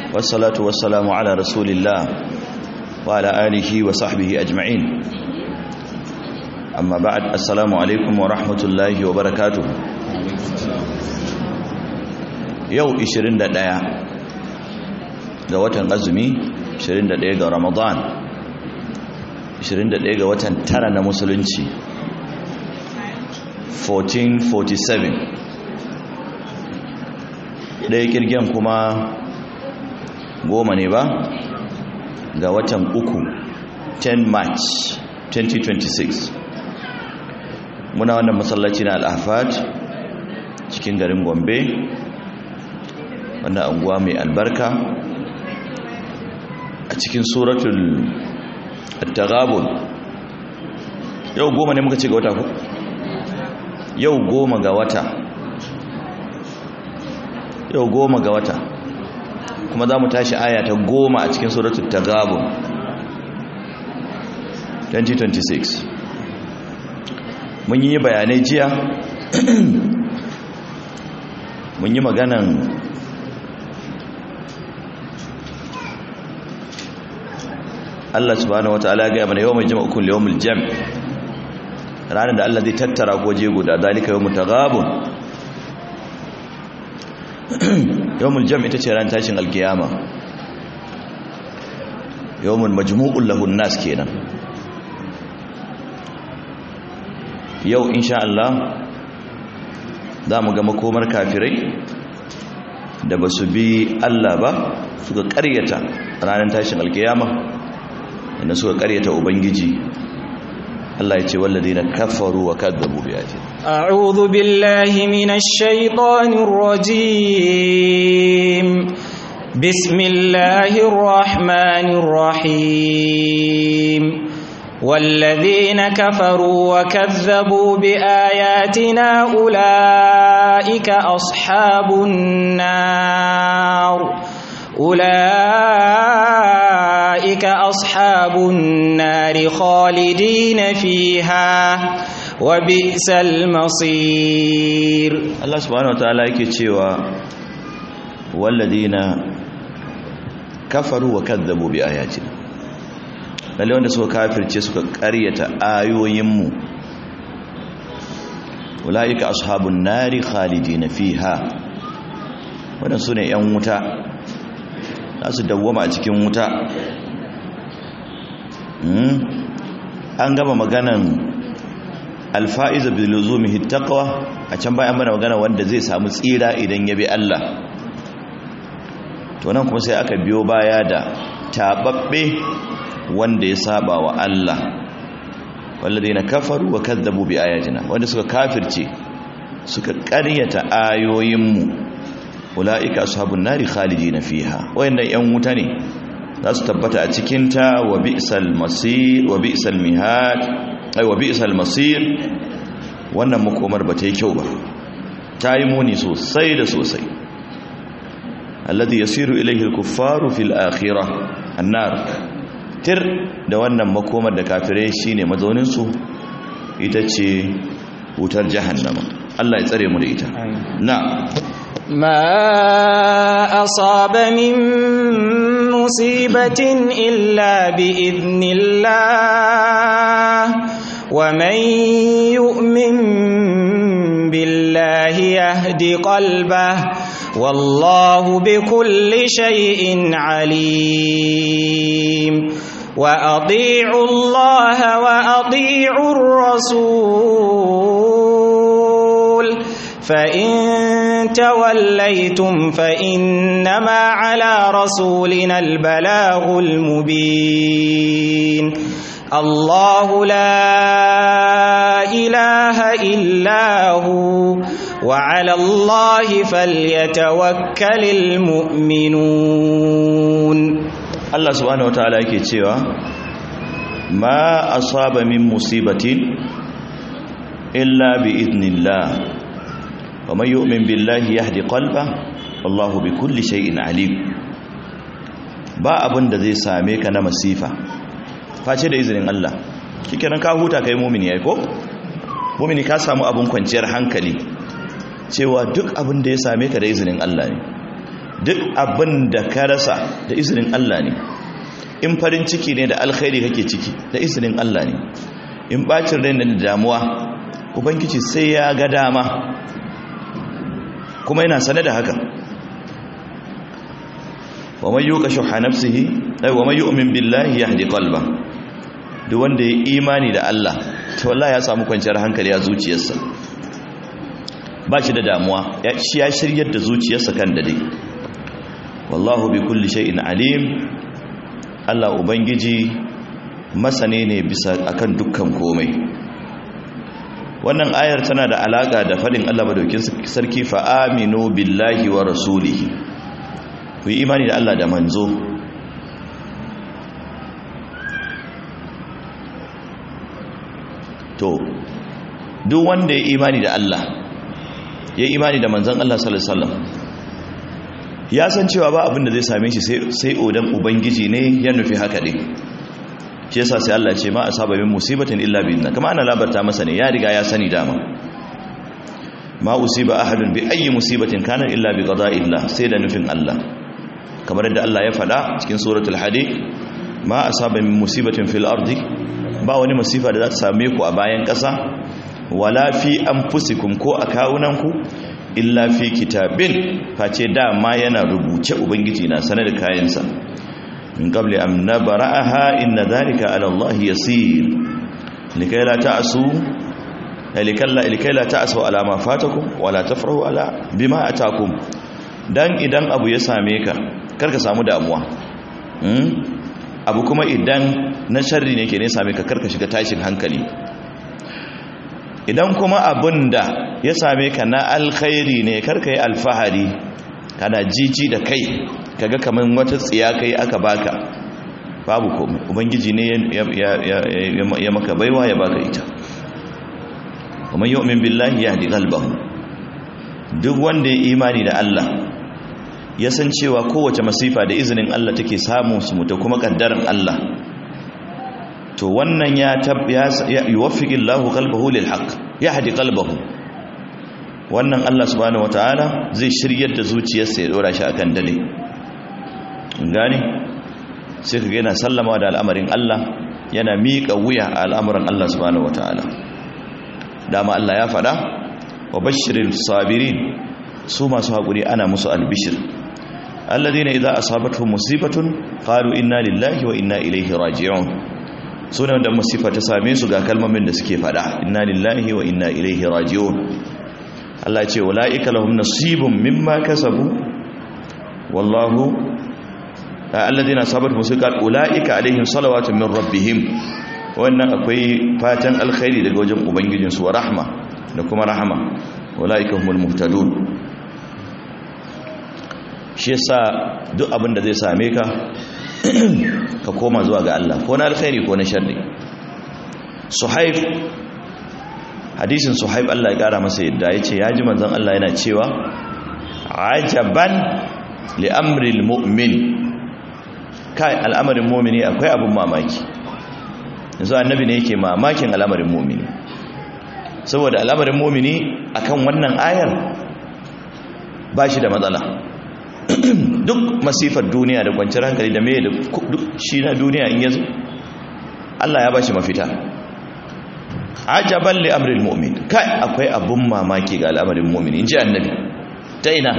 والصلاة والسلام على رسول الله وعلى آله وصحبه أجمعين. أما بعد، السلام عليكم ورحمة الله وبركاته. يو 21 ga watan azumi, 21 ga Ramadan, 21 ga watan tara na musulunci, 1447. ɗaya kirgen kuma 10 ne ba ga watan uku, 10 March 2026. Muna wannan masallaci na Al-Ahfad cikin garin Gombe, wannan anguwa mai albarka, a cikin suratul At-Taghabun. Yau 10 ne muka ce ga wata ko? Yau 10 ga wata. Yau 10 ga wata. Kuma za mu tashi aya ta 10 a cikin suratul Taghabun 2026. Mun yi bayanai jiya. Mun yi maganan Allah subhanahu wataala ya ga mana yawmul jam'u yawmul jam', ranar da Allah zai tattara goje guda, zalika yawmut taghabun. Yawmul jam' ita ce ran tashin alkiyama, yawmul majmu'ul lahun nas kenan. Yau insha Allah za mu ga makomar kafirai da ba su bi Allah ba, suka ƙaryata ranar tashin alkiyama, inda suka ƙaryata ubangiji. Allah ya ce walladina kafaru wa kadzabu bi ayatina. A'udhu billahi minash shaitanir rajim. Bismillahir rahmanir rahim. والذين كفروا وكذبوا بآياتنا أولئك أصحاب النار خالدين فيها وبئس المصير. الله سبحانه وتعالى yake cewa walladina kafaru wa kadzabu bi ayatina, lalle wanda suka kafirce suka ƙaryata ayoyinmu, ulaika ashabun nari khalidina fiha, wannan sune yan wuta, za su dawwama a cikin wuta. An gama maganan alfa'iza bi luzumihi taqwa, a can bayan mana magana wanda zai samu tsira idan ya bi Allah. To nan kuma sai aka biyo baya da tababbe wanda ya saba wa Allah, walladina kafaru wa kadzabu bi ayatina, wanda suka kafirce suka ƙaryata ayoyinmu, ulaika ashabun nari khalidina fiha, wayannan yan wuta ne, za su tabbata a cikin ta. Wa bi'sal masir wa bi'sal mihad, ai wa bi'sal masir, wannan makomar ba ta yi kyau ba, ta yi muni sosai da sosai. Alladhi yasiru ilayhi al-kuffaru fil akhirah an-nar, tir da wannan makomar da kafirai shine mazaunin su, ita ce wutar jahannama. Allah ya tsare mu da ita. Na ما أصاب من مصيبة إلا بإذن الله ومن يؤمن بالله يهد قلبه والله بكل شيء عليم. وأطيعوا الله وأطيعوا الرسول فإن توليتم فإنما على رسولنا البلاغ المبين. الله لا إله إلا هو وعلى الله فليتوكل المؤمنون. Allah subhanahu wataala yake cewa ma asaba min musibatin illa bi idnillah wa man yu'min billahi yahdi qalba wallahu bikulli shay'in alim. Ba abin da zai same ka na masifa face da izinin Allah. Kikenan ka huta kai mu'mini yayi ko? Mu'mini ka samu abun kwanciyar hankali cewa duk abin da ya same ka da izinin Allah ne. duk abin da ka rasa da izinin Allah ne. In farin ciki ne da alkhairi kake ciki da izinin Allah ne. In bacin rai da damuwa ubangiji sai ya ga dama kuma yana sane da haka. wa man yuqa shuha nafsihi wa man yu'min billahi yahdi qalba. Duk wanda ya imani da Allah to wallahi ya samu kwanciyar hankali a zuciyarsa, ba shi da damuwa, shi ya shiryar da zuciyarsa kan dade. wallahu bi kulli shay'in alim. Allah ubangiji masane ne bisa akan dukkan komai. Wannan ayar tana da alaka da fadin Allah madaukin sarki fa aminu billahi wa rasulihi. Ku yi imani da Allah da manzo. To duk wanda ya imani da Allah, ya imani da manzon Allah sallallahu alaihi wasallam, ya san cewa ba abin da zai same shi sai odan ubangiji ne ya nufi haka din. Shi yasa sai Allah ce ma asaba min musibatin illa bi idna, kuma ana labarta masa ne, ya riga ya sani dama. Ma usiba ahadun bi ayyi musibatin kana illa bi qada'illah, sai da nufin Allah. Kamar yadda Allah ya faɗa cikin suratul hadid, ma asaba min musibatin fil ardi, ba wani musifa da za ta same ku a bayan ƙasa, wala fi anfusikum, ko a kawunanku, illa fi kitabin, face dama yana rubuce, ubangiji na sanar da kayansa. min qabli an nabra'aha inna dhalika 'ala Allah yasir. likay la ta'su ala ma fatakum wa la tafrahu ala bima atakum. Dan idan abu ya same ka karka samu damuwa, abu kuma idan na sharri ne ke ne same ka karka shiga tashin hankali. Idan kuma abun da ya same ka na alkhairi ne karka yi alfahari, kana jiji da kai kaga kaman wata tsiya kai aka baka, babu komai, ubangiji ne ya maka baiwa ya baka ita. kuma yu'min billahi yahdi qalbahu. Duk wanda ya imani da Allah ya san cewa kowace masifa da izinin Allah take samu su mutu kuma kaddaran Allah, to wannan ya yuwaffiqillahu qalbahu lil haqq, yahdi qalbahu. Wannan Allah subhanahu wataala zai shiryar da zuciyarsa ya dora shi akan dade. Gane sai kaga yana sallama da al'amarin Allah, yana miƙa wuya a al'amuran Allah subhanahu wataala. Dama Allah ya faɗa wa bashiril sabirin, su masu haƙuri ana musu albishir. alladhina idza asabatuhum musibatun qalu inna lillahi wa inna ilaihi raji'un. Sunan da musifa ta same su ga kalmomin da suke faɗa, inna lillahi wa inna ilaihi raji'un. Allah ya ce ulaika lahum nasibun mimma kasabu wallahu alladhina asabatuhum musibat ulaika alaihim salawatun min rabbihim. Wannan akwai fatan alkhairi daga wajen ubangijinsu wa rahma da kuma rahama. Ulaika humul muhtadun. Shi yasa duk abin da zai same ka ka koma zuwa ga Allah, ko na alkhairi ko na sharri. Suhaib, hadisin Suhaib Allah ya kara masa yadda yace yaji manzon Allah yana cewa ajaban li amril mu'min, kai al'amarin mu'mini akwai abun mamaki. Yanzu annabi ne yake mamakin al'amarin mu'mini, saboda al'amarin mu'mini akan wannan ayar ba shi da matsala. Duk masifar duniya da kwanciyar hankali da mai da duk shi na duniya in yanzu Allah ya bashi mafita. Ajaban li amril mu'min, kai akwai abun mamaki ga al'amarin mu'min, inji annabi. Ta ina?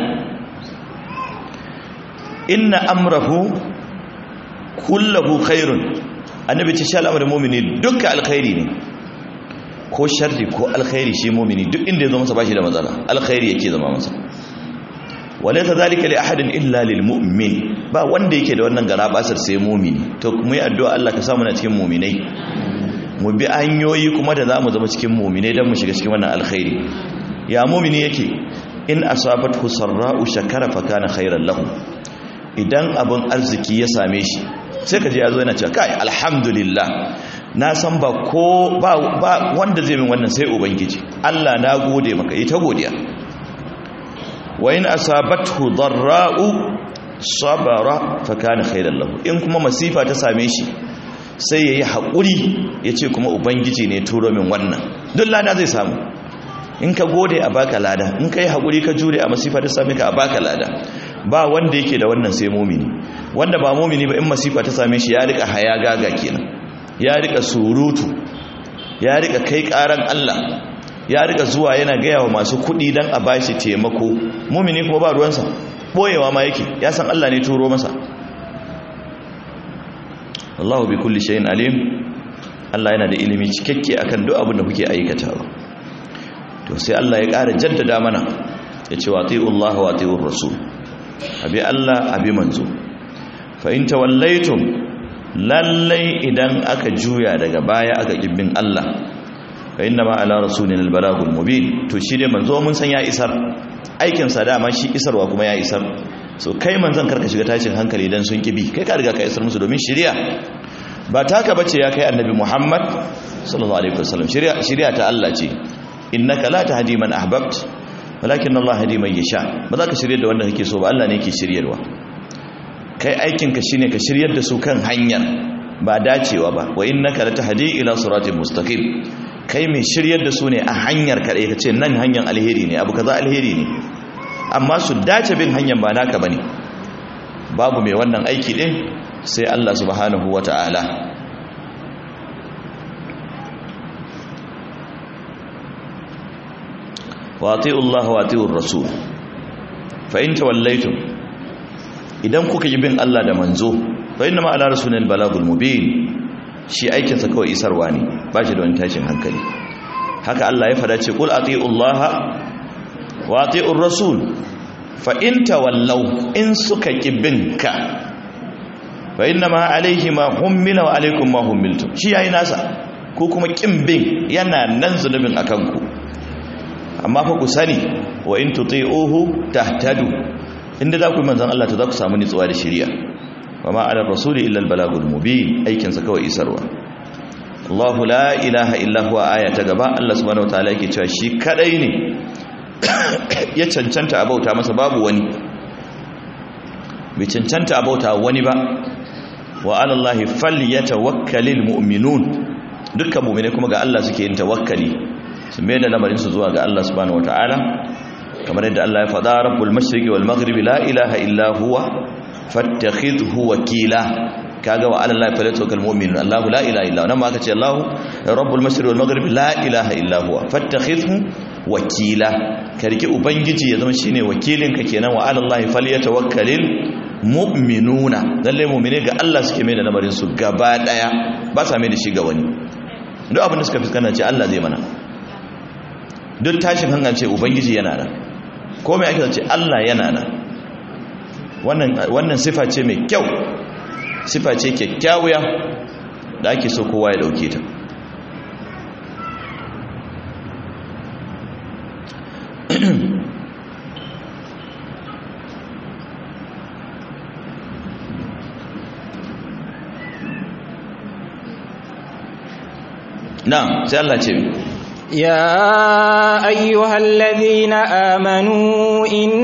Inna amrahu kullahu khairun. Annabi ce shi al'amarin mu'mini duka alkhairi ne, ko sharri ko alkhairi, shi mu'mini duk inda ya zo masa bashi da matsala, alkhairi yake zama masa. Walaysa zalika li ahadin illa lil mu'min, ba wanda yake da wannan garabasar sai mu'mini. To mu yi addu'a Allah ka samu na cikin mu'minai, mu bi hanyoyi kuma da zamu zama cikin mu'minai dan mu shiga cikin wannan alkhairi. Ya mu'mini yake, in asabathu sarra'u shakara fa kana khairan lahu. Idan abun arziki ya same shi sai kaje yazo yana cewa kai alhamdulillah, na san ba wanda zai min wannan sai ubangiji Allah, na gode maka, ita godiya. wa in asabathu darra'u sabara fa kana khairan lahu. In kuma masifa ta same shi sai yayi hakuri, yace kuma ubangiji ne turo min wannan, duk lada zai samu. In ka gode a baka lada, in kai hakuri ka jure a masifa ta same ka a baka lada. ba wanda yake da wannan sai mumini. Wanda ba mumini ba in masifa ta same shi ya rika haya gaga kenan, ya rika surutu, ya rika kai karan Allah, ya rika zuwa yana gaya wa masu kuɗi don a bashi taimako. Mumini kuma ba ruwansa, boyewa ma yake, ya san Allah ne turo masa. Allahu bi kulli shay'in alim. Allah yana da ilimi cikakke akan duk abin da kuke aikatawa. To sai Allah ya ƙara jaddada mana, ya ce wa ati'ullah wa ati'ur rasul, abi Allah abi manzo. Fa in tawallaytum, lallai idan aka juya daga baya aka kibbin Allah, fa inna ma ala rasulina albalagul mubin. To shi dai manzo mun san ya isar, aikin sa dama shi isarwa kuma ya isar. So kai manzon karka shiga tashin hankali dan sun kibi, kai ka riga ka isar musu, domin shari'a ba taka bace ya kai annabi Muhammad sallallahu alaihi wasallam. Shari'a ta Allah ce, innaka la tahdi man ahbabt walakin Allah hadi man yasha. Ba za ka shiryar da wanda kake so ba, Allah ne yake shiryarwa. Kai aikin ka shine ka shiryar da su kan hanyar ba dacewa ba. Wa innaka la tahdi ila siratin mustaqim. Kai mai shiryar da su ne a hanyar ka ce nan hanyar alheri ne, abu kaza alheri ne, amma su dace bin hanyar ba naka bane. Babu mai wannan aiki din sai Allah subhanahu wata'ala. wa ati'ullah wa ati'ur rasul fa in tawallaytum, idan kuka yi bin Allah da manzo, fa inna ma ala rasulil balagul mubin. Shi aikin sa kawai isarwa ne, ba shi da wani tashin hankali. Haka Allah ya fada ce, qul ati'ullah wa ati'ur rasul fa in tawallaw, in suka kibinka, fa inna ma alaihi ma hummila wa alaikum ma hummiltum. Shi yayi nasa, ko kuma kimbin yana nan zunubin akan ku. Amma fa ku sani, wa in tuti'uhu tahtadu, inda za ku yi manzon Allah to za ku samu nitsuwa da shiriya. wa ma ala rasuli illa albalagul mubin, aikin sa kawai isarwa. Allahu la ilaha illa huwa, aya ta gaba Allah subhanahu wataala yake cewa shi kadai ne ya cancanta abauta masa, babu wani bai cancanta abauta wani ba. wa ala Allahi falyatawakkalul mu'minun, dukkan mu'mine kuma ga Allah suke yin tawakkali, su mai da lamarin su zuwa ga Allah subhanahu wataala, kamar yadda Allah ya faɗa, rabbul mashriqi wal maghribi la ilaha illa huwa fattakhidhu wakila. kaga wa ala Allahi falyatawakkal mu'minun, Allahu la ilaha illa huwa. nan ma aka ce Allahu rabbul mashriqi wal maghribi la ilaha illa huwa fattakhidhu wakila. ka riki ubangiji ya zama shine wakilin ka kenan. wa ala Allahi falyatawakkalul mu'minuna, lalle mu'mine ga Allah suke mai da lamarin su gaba daya, ba sa mai da shi ga wani. duk abin da suka fuskanta ce Allah zai mana, duk tashin hangan ce ubangiji yana nan, komai ake ce Allah yana nan. wannan sifa ce mai kyau, sifa ce kyakkyawa da ake so kowa ya dauke ta. na'am, sai Allah ce يا أيها الذين آمنوا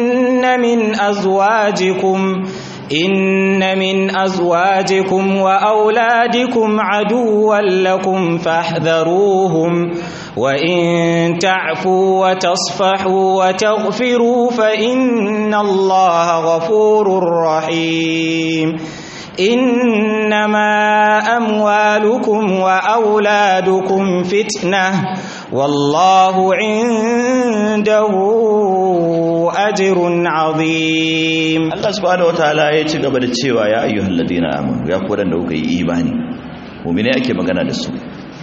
إن من أزواجكم وأولادكم عدوا لكم فاحذروهم وإن تعفوا وتصفحوا وتغفروا فإن الله غفور رحيم. إنما أموالكم وأولادكم فتنة والله عنده أجر عظيم. Allah subhanahu wataala ya ci gaba da cewa ya ayyuhal ladina amanu, ya ku wadanda kuka yi imani. Mu'mine ake magana da su,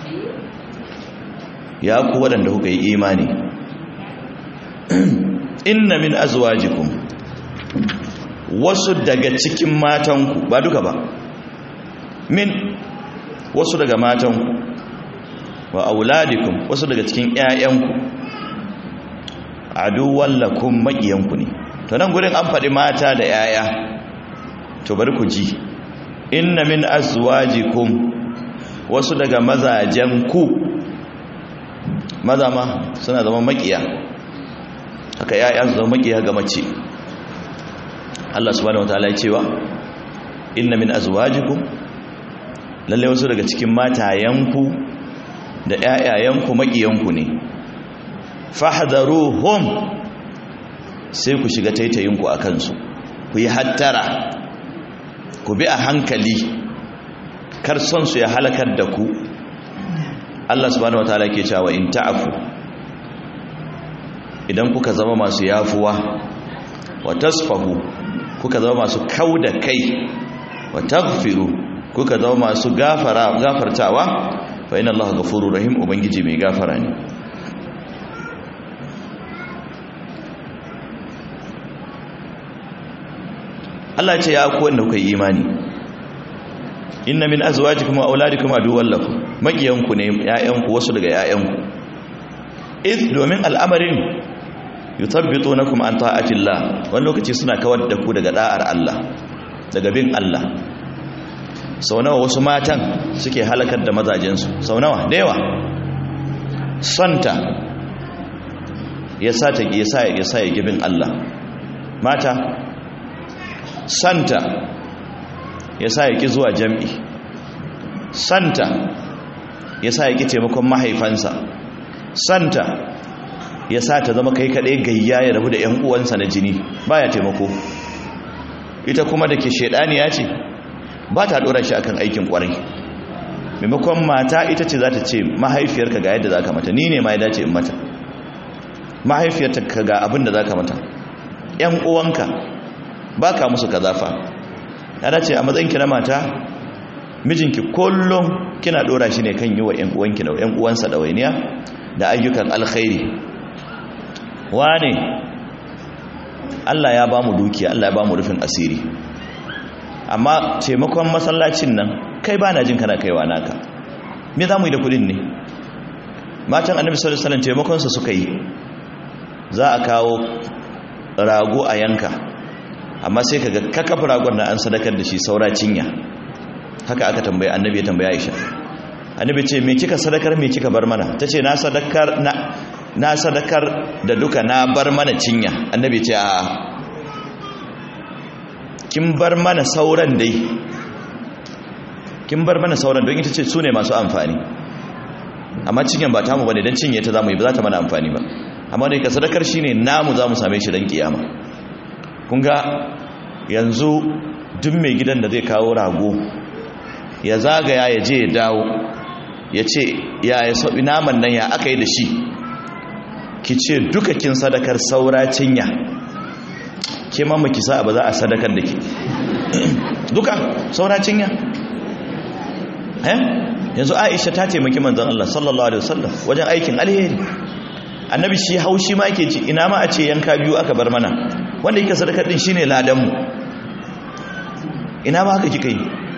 ya ku wadanda kuka yi imani. Inna min azwajikum, wasu daga cikin matanku, ba duka ba, min wasu daga matanku, wa auladikum wasu daga cikin ƴaƴanku, aduwwan lakum, maƙiyanku ne. to nan gurin an faɗi mata da ƴaƴa, to bari ku ji, inna min azwajikum, wasu daga mazajenku, maza ma suna zama maƙiya, haka ƴaƴa su zama maƙiya ga mace. Allah subhanahu wataala ya cewa inna min azwajikum, lalle wasu daga cikin matayanku da ƴaƴayanku maƙiyanku ne. Fahdharuhum, sai ku shiga taitayinku akan su, ku yi hattara, ku bi a hankali, kar son su ya halakar da ku. Allah subhanahu wataala ke cewa in ta'fu, idan kuka zama masu yafuwa, wa tasfahu, kuka zama masu kauda kai, wa taghfiru, kuka zama masu gafartawa, fa inna Allaha ghafurur rahim, ubangiji mai gafara ne. Allah ce ya ku wanda kuka yi imani, inna min azwajikum wa auladikum aduwwan lakum, makiyanku ne ƴaƴanku, wasu daga ƴaƴanku. Domin al'amarin yuthabbitunakum an ta'atillah, wani lokaci suna kawar da ku daga da'ar Allah, daga bin Allah. Sau nawa wasu matan suke halakar da mazajensu, sau nawa da yawa. Santa yasa ya gibin Allah. Mata santa yasa ya ki zuwa jam'i, santa yasa ya ki taimakon mahaifansa, santa yasa ta zama kai kadai gayya ya rabu da ƴan uwansa na jini, baya taimako. Ita kuma da ke shedaniya ce, ba ta dora shi akan aikin kwarai. Maimakon mata ita ce za ta ce mahaifiyarka ga yadda za ka mata, ni ne ma ya dace in mata, mahaifiyarka ga abin da za ka mata, ƴan uwanka ba ka musu kazafa. Ya dace a matsayinki na mata, mijinki kullum kina dora shi ne kan yi wa ƴan uwanki da ƴan uwansa ɗawainiya da ayyukan alkhairi. Wane Allah ya ba mu dukiya, Allah ya ba mu rufin asiri, amma taimakon masallacin nan kai ba na jin kana kaiwa naka, me za mu yi da kudin ne? Matan annabi sallallahu alaihi wasallam taimakonsa suka yi, za a kawo rago a yanka, amma sai kaga kakkafa ragon nan an sadakar da shi saura cinya. Haka aka tambaye annabi, ya tambaye Aisha, annabi ce me kika sadakar, me kika bar mana? Tace na sadakar da duka, na bar mana cinya. Annabi ce a kin bar mana sauran dai, kin bar mana sauran, don ita ce su ne masu amfani, amma cinyan ba tamu bane, dan cinye ta zamu yi ba za ta mana amfani ba, amma dai ka sadakar shine namu, za mu same shi dan kiyama. Kun ga yanzu duk mai gidan da zai kawo rago ya zagaya ya je ya dawo ya ce ya sauki naman nan ya aka yi da shi, ki ce duka kin sadakar saura cinya, ke mamma ki sa ba za a sadakar da ke duka saura cinya. Yanzu Aisha ta taimaki manzon Allah sallallahu alaihi wasallam wajen aikin alheri. Annabi shi haushi ma yake ci, ina ma a ce yanka biyu aka bar mana, wanda yake sadakar din shine ladan mu, ina ma haka kika yi.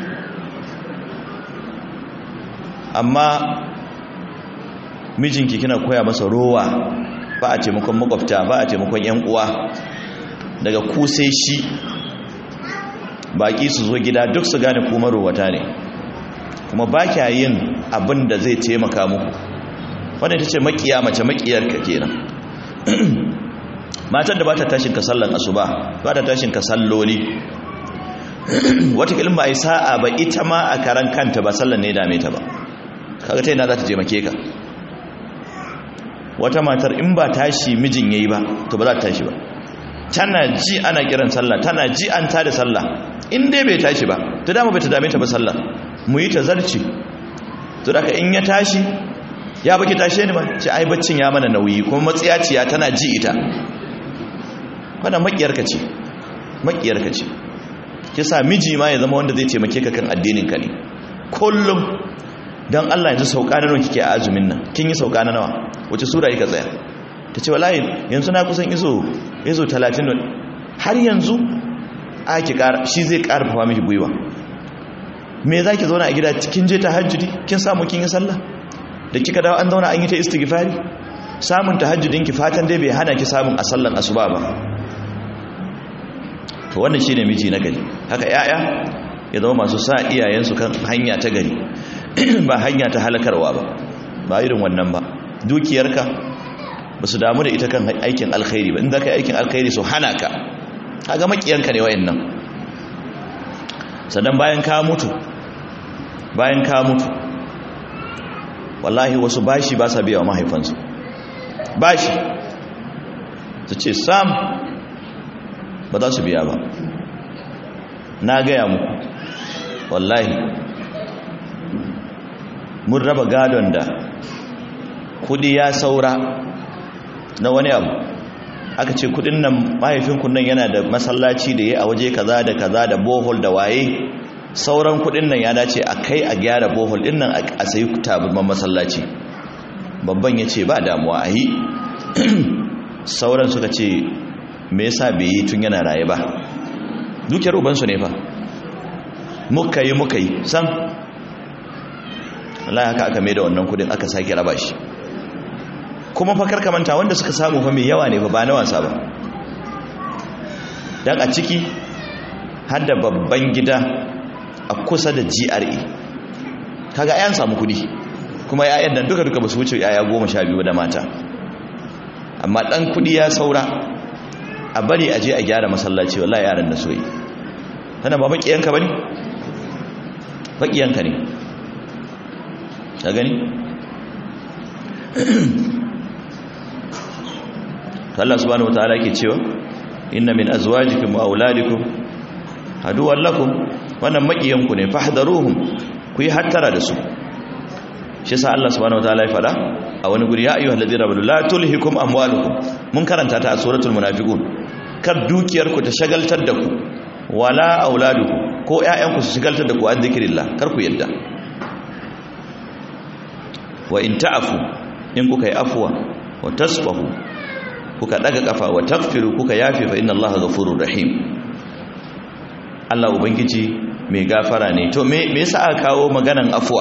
Amma mijinki kina koya masa rowa, ba a taimakon makwabta, ba a taimakon yan uwa, daga ku sai shi, baki su zo gida duk su gane kuma rowata ne, kuma ba kya yin abin da zai taimaka muku. Wannan ita ce makiya, mace makiyarka kenan. Matar da ba ta tashin ka sallan asuba, ba ta tashin ka salloli, wata kilin ba a yi sa'a ba, ita ma a karan kanta ba sallan ne dame ta ba, kaga ta yana za ta taimake ka. Wata matar in ba tashi mijin yayi ba to ba za ta tashi ba, tana ji ana kiran sallah, tana ji an tada sallah, in dai bai tashi ba ta dama bai ta dame ta ba sallah, mu yi ta zarci. To da in ya tashi, ya baki tashe ni ba, ce ai baccin ya mana nauyi, kuma matsiyaciya tana ji ita. Wannan makiyarka ce, makiyarka ce. Kisa miji ma ya zama wanda zai taimake ka kan addinin ka ne kullum. Dan Allah yanzu sauka na nawa kike a azumin nan? Kin yi sauka na nawa? Wace sura kika tsaya? Tace wallahi yanzu na kusan izo 30 har yanzu ki ƙara, shi zai ƙarfafa miki gwiwa. Me zaki zauna a gida kin je tahajjudi, kin samu kin yi sallah, da kika dawo an zauna an yi ta istighfari? Samun tahajjudin ki fatan dai bai hana ki samun a sallan asuba ba. To wannan shine miji na gari. Haka yaya ya zama masu sa iyayensu kan hanya ta gari, ba hanya ta halakarwa ba, ba irin wannan ba. Dukiyarka ba su damu da ita kan aikin alkhairi ba, in za ka yi aikin alkhairi su hana ka, kaga makiyanka ne wa'annan. Sannan bayan ka mutu wallahi wasu bashi ba sa biya wa mahaifansu, bashi su ce sam ba za su biya ba. na gaya muku wallahi mun raba gadon da kudi ya saura na wani abu aka ce kudin nan mahaifinku nan yana da masallaci da ya a waje kaza da kaza da bohol da waye sauran kudin nan ya dace a kai a gyara bohol din nan a sayi taburman masallaci. Babban ya ce ba damuwa a yi. Sauran suka ce me yasa bai yi tun yana raye ba, dukiyar ubansu ne fa. muka yi san Allah haka aka mai da wannan kudin aka sake raba shi. Kuma fa karkamanta wanda suka samu fa mai yawa ne fa ba na wasa ba, dan a ciki har da babban gida a kusa da GRA. Kaga ayan samu kudi, kuma yayan nan duka ba su wuce yaya 12 da mata, amma dan kudi ya saura a bari aje a gyara masallaci. Wallahi yaran da soyi tana ba makiyanka bane, makiyanka ne ka gani. Allah subhanahu wataala yake cewa inna min azwajikum wa auladikum aduwwan lakum, wannan makiyanku ne, fahdharuhum, ku yi hattara da su. shi yasa Allah subhanahu wataala ya fada a wani guri, ya ayyuhal ladina amanu la tulhikum amwalukum, mun karanta ta a suratul munafiqun, kar dukiyar ku ta shagaltar da ku, wala auladukum, ko ƴaƴanku su shagaltar da ku an zikrillah, kar ku yadda. Wa in ta'fu, in kuka yi afwa, wa tasfahu, kuka daga kafa, wa taghfiru, kuka yafi, fa inna Allaha ghafurur rahim, Allah ubangiji mai gafara ne. To me yasa aka kawo maganan afwa?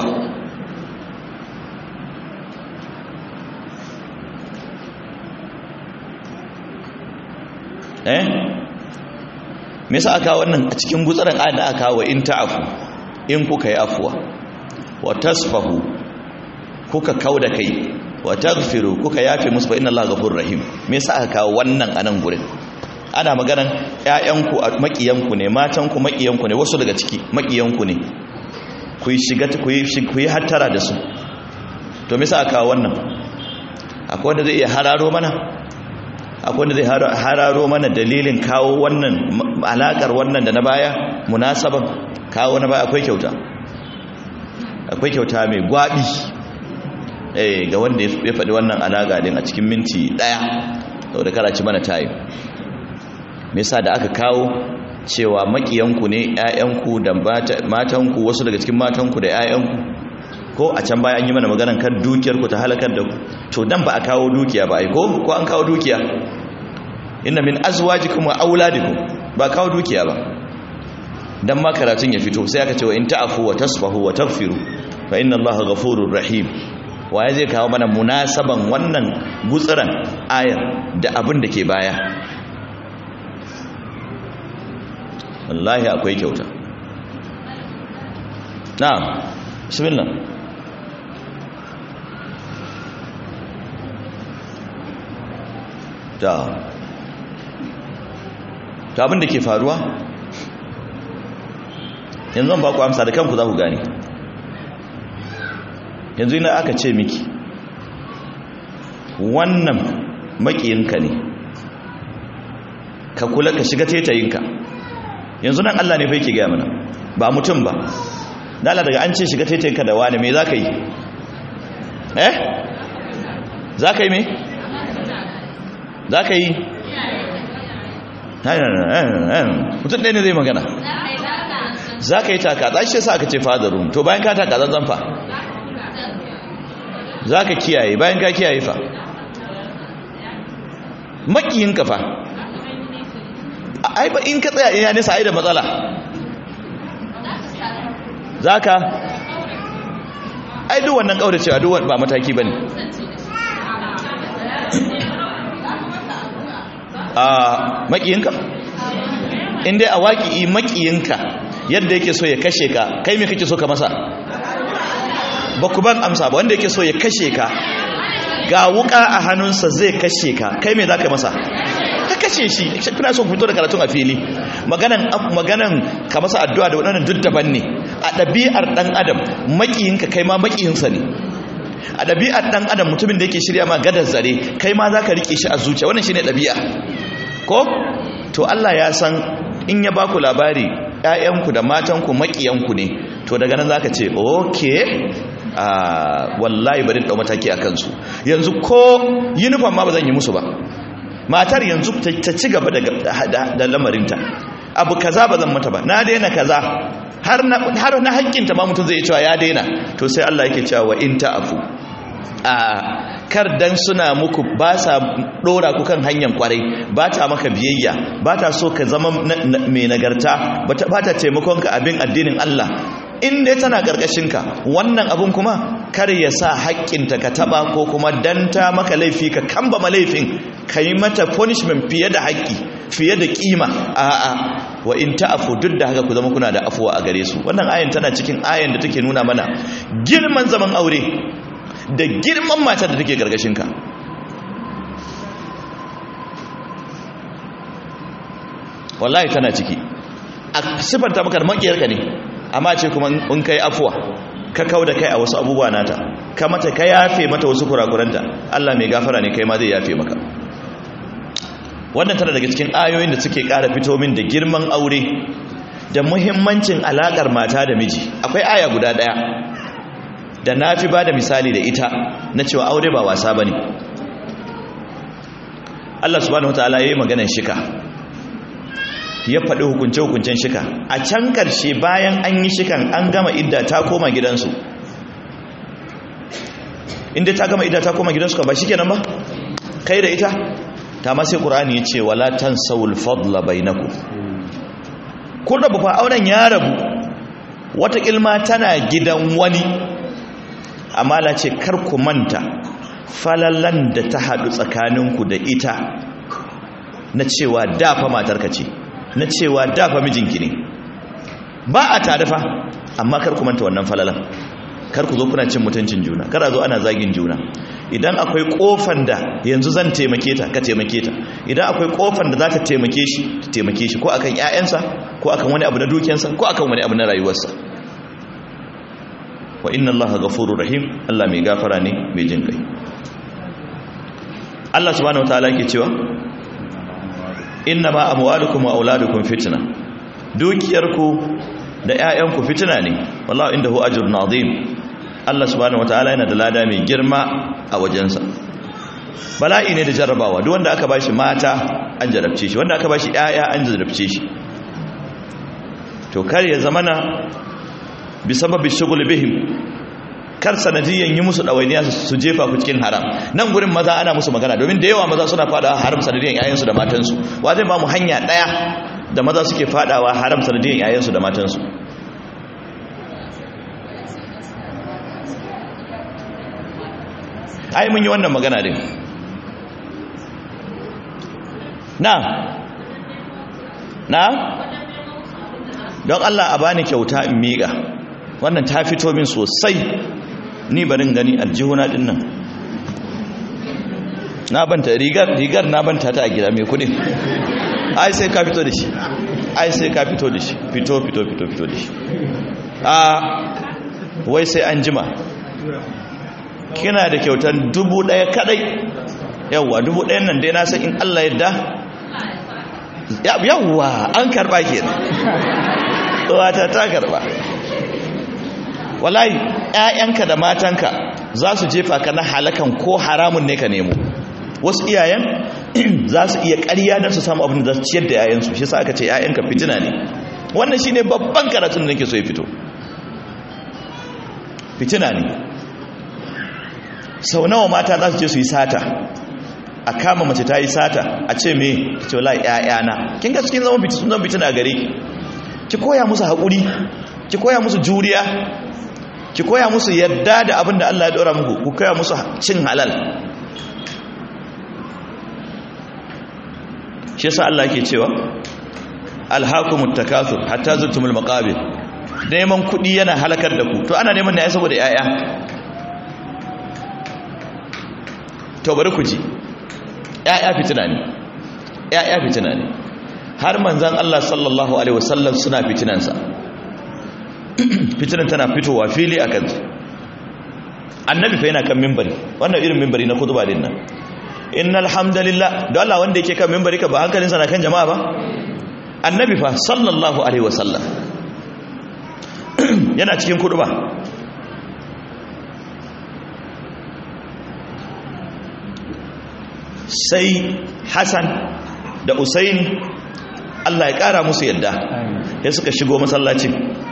Me yasa aka wannan a cikin gutsaran ayat da aka kawo in ta'fu, in kuka yi afwa, wa tasfahu, kuka kauda kai, wa taghfiru, kuka yafe musu, fa inna Allaha ghafurur rahim. Me yasa aka kawo wannan anan gurin? Ana maganan ƴaƴanku makiyanku ne, matanku makiyanku ne, wasu daga ciki makiyanku ne, ku yi shiga ku yi hattara da su. To me yasa aka kawo wannan? Akwai wanda zai iya hararo mana? Akwai wanda zai hararo mana dalilin kawo wannan, alakar wannan da na baya, munasaban kawo na baya? Akwai kyauta, akwai kyauta mai gwabi ga wanda ya faɗi wannan alaka din a cikin minti ɗaya, saboda karaci mana tayi. Me yasa da aka kawo cewa makiyanku ne ƴaƴanku da matanku, wasu daga cikin matanku da ƴaƴanku, ko a can baya an yi mana maganan kan dukiyarku ta halakar da ku, to dan ba a kawo dukiya ba ai, ko an kawo dukiya? Inna min azwajikum wa auladikum, ba kawo dukiya ba, dan ma karatun ya fito sai aka ce wa in ta'fu wa tasfahu wa taghfiru fa inna Allaha ghafurur rahim. Waye zai kawo mana munasaban wannan gutsuran ayar da abin da ke baya? Wallahi akwai kyauta. Na'am, bismillah. Ta abin da ke faruwa yanzu zan ba ku amsa da kanku za ku gane. Yanzu ina aka ce miki wannan makiyinka ne, ka kula, ka shiga tetayinka. Yanzu nan Allah ne fa yake gaya mana, ba mutum ba. Dala daga an ce shiga tetayinka da wani, me za ka yi? Za ka yi me? Za ka yi? Mutum ɗaya ne zai magana. Za ka yi taka, za shi sa aka ce fadarun. To bayan ka taka zanzan fa, za ka kiyaye, bayan ka kiyaye fa, makiyinka fa. Ai ba in ka tsaya ina nisa ai da matsala. Za ka ai duk wannan kauracewa duk ba mataki bane. Makiyinka in dai a waƙi makiyinka yadda yake so ya kashe ka, kai me kake so ka masa? Ba ku ban amsa ba. Wanda yake so ya kashe ka, ga wuka a hannunsa zai kashe ka, kai me za ka masa? Ka kashe shi. Kuna so ku fito da karatun a fili. Maganan ka masa addu'a da waɗannan duk daban ne. A ɗabi'ar ɗan adam makiyinka kai ma makiyinsa ne. A ɗabi'ar ɗan adam mutumin da yake shirya ma gadar zare, kai ma za ka riƙe shi a zuciya. Wannan shi ne ɗabi'a, ko? To Allah ya san in ya baku labari ƴaƴanku da matanku makiyanku ne, to daga nan zaka ce okay wallahi bari in dau mataki akan su. Yanzu ko uniform ma ba zan yi musu ba. Matar yanzu ta ci gaba da lamarinta, abu kaza ba zan mata ba, na daina kaza, har na hakkinta ma mutum zai cewa ya daina. To sai Allah yake cewa wa in ta'fu kar dan suna muku ba sa dora ku kan hanyar kwarai, ba ta maka biyayya, ba ta so ka zama mai nagarta, ba ta taimakon ka abin addinin Allah, in dai tana karkashin ka, wannan abun kuma kar ya sa haƙƙinta ka taba, ko kuma dan ta maka laifi ka kamba ma laifin ka yi mata punishment fiye da haƙƙi, fiye da kima. A'a, wa in ta'fu, duk da haka ku zama kuna da afuwa a gare su. Wannan ayan tana cikin ayan da take nuna mana girman zaman aure da girman matar da take gargashinka. Wallahi tana ciki. A sifanta maka da makiyarka ne, amma ce kuma in kai afuwa, ka kauda kai a wasu abubuwa nata, ka mata ka yafe mata wasu kurakuranta, Allah mai gafara ne, kai ma zai yafe maka. Wannan tana daga cikin ayoyin da suke ƙara fito min da girman aure da muhimmancin alaƙar mata da miji. Akwai aya guda ɗaya da na fi ba da misali da ita na cewa aure ba wasa ba ne. Allah subhanahu wa ta'ala ya yi maganar shika, ya faɗi hukunce-hukuncen shika. A can ƙarshe bayan an yi shikan an gama idda ta koma gidansu. Inda ta gama idda ta koma gidansu ba shi kenan ba? Kai da ita? Ta ma sai Qur'ani ya ce wala tansawul fadla bainakum. Kun rabu fa, auren ya rabu, wata kilma tana gidan wani, amma la ce kar ku manta falalan da ta haɗu tsakaninku da ita na cewa dafa matarka ce, na cewa dafa mijinki ne. Ba a tarifa, amma kar ku manta wannan falalan. Kar ku zo kuna cin mutuncin juna, kar a zo ana zagin juna. Idan akwai kofan da yanzu zan taimake ta, ka taimake ta. Idan akwai kofan da za ta taimake shi, ko akan ƴaƴansa, ko akan wani abu na dukiyarsa, ko akan wani abu na rayuwarsa. Wa inna Allaha ghafurur rahim, Allah mai gafara ne, mai jin kai. Allah subhanahu wataala yake cewa inna ma amwalukum wa auladukum fitna. Dukiyarku da ƴaƴanku fitina ne, wallahu indahu ajrun azim. Allah subhanahu wataala yana da lada mai girma a wajensa. Bala'i ne da jarrabawa, duk wanda aka bashi mata an jarabce shi, wanda aka bashi ƴaƴa an jarabce shi. To kar ya zamana bi sababi shughul bihim, kar sanadiyan yi musu dawainiya su jefa ku cikin haram. Nan gurin maza ana musu magana, domin da yawa maza suna fadawa haram sanadiyan ƴaƴansu da matansu. Wa zai ba mu hanya daya da maza suke fadawa haram sanadiyan ƴaƴansu da matansu? Ai mun yi wannan magana din. Na don Allah a bani kyauta in miƙa. Wannan ta fito min sosai, ni barin gani aljihuna din nan. Na banta rigar na banta ta a gida mai kudin. Ai sai ka fito da shi, ai sai ka fito da shi, fito da shi. Wai sai an jima. Kina da kyautar 1000 kadai. Yawwa 1000 nan dai na san in Allah yadda. Yawwa an karba kenan. Wata ta karba. Wallahi ƴaƴanka da matanka za su jefa ka na halakan ko haramun ne ka nemo. Wasu iyayen za su iya ƙarya don su samu abin da za su ciyar da ƴaƴansu. Shi yasa aka ce ƴaƴanka fitina ne. Wannan shine babban karatun da nake so ya fito. Fitina ne. Sau nawa mata za su je su yi sata, a kama mace ta yi sata, a ce me, ta ce wallahi ƴaƴana. Kin ga cikin zama fitina gare ki koya musu haƙuri, ki koya musu juriya, ki koya musu yadda da abin da Allah ya ɗora muku, ku koya musu cin halal. Shi yasa Allah yake cewa alhaakumut takathur hatta zurtumul maqabir. Neman kuɗi yana halakar da ku. To ana neman ne ai saboda ƴaƴa. To bari ku ji. Ƴaƴa fitina ne. Ƴaƴa fitina ne. Har manzon Allah sallallahu alaihi wasallam suna fitinansa. Fitinan tana fitowa fili akan su. Annabi fa yana kan minbari. Wannan irin minbari na khutba din nan. Innal hamdalillah. Da Allah wanda yake kan minbari ka ba hankalinsa na kan jama'a ba? annabi fa sallallahu alaihi wasallam yana cikin kuduba sai Hassan da Usaini Allah ya kara musu yadda ya suka shigo masallacin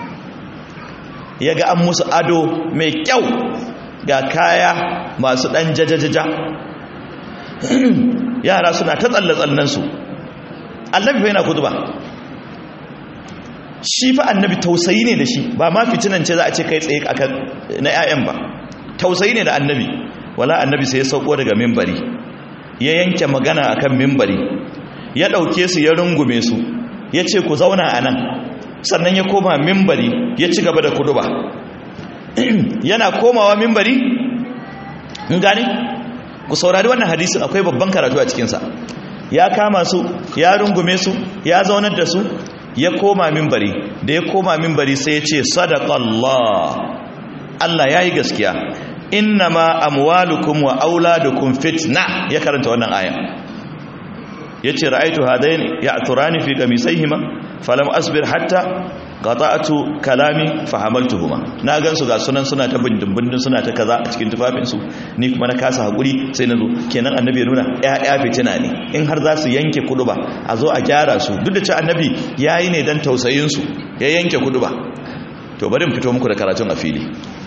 ya ga an musu ado mai kyau ga kaya masu dan jajajaja yara suna ta tsalle-tsallensu annabi fa yana kutuba shi fa annabi tausayi ne da shi ba ma fitinan ce za a ce kai tsaye akan na 'ya'yan ba tausayi ne da annabi wala annabi sai ya sauko daga mimbari ya yanke magana akan mimbari ya ɗauke su ya rungume su ya ce ku zauna a nan sannan ya koma mimbari ya ci gaba da kuduba yana komawa mimbari in gane ku saurari wannan hadisin akwai babban karatu a cikinsa ya kama su ya rungume su ya zaunar da su ya koma mimbari da ya koma mimbari sai ya ce sadaqallah Allah ya yi gaskiya innama amwalukum wa auladukum fitna ya karanta wannan aya yace ra'aytu hadaini ya'turani fi qamisayhima falam asbir hatta qata'tu kalami fahamaltuhuma na gansu ga sunan suna ta bindin suna ta kaza a cikin tufafin su ni kuma na kasa hakuri sai nazo kenan annabi ya nuna ƴaƴa fitina ne in har za su yanke kuduba a zo a gyara su duk da cewa annabi yayi ne dan tausayin su ya yanke kuduba to bari mu fito muku da karatun a fili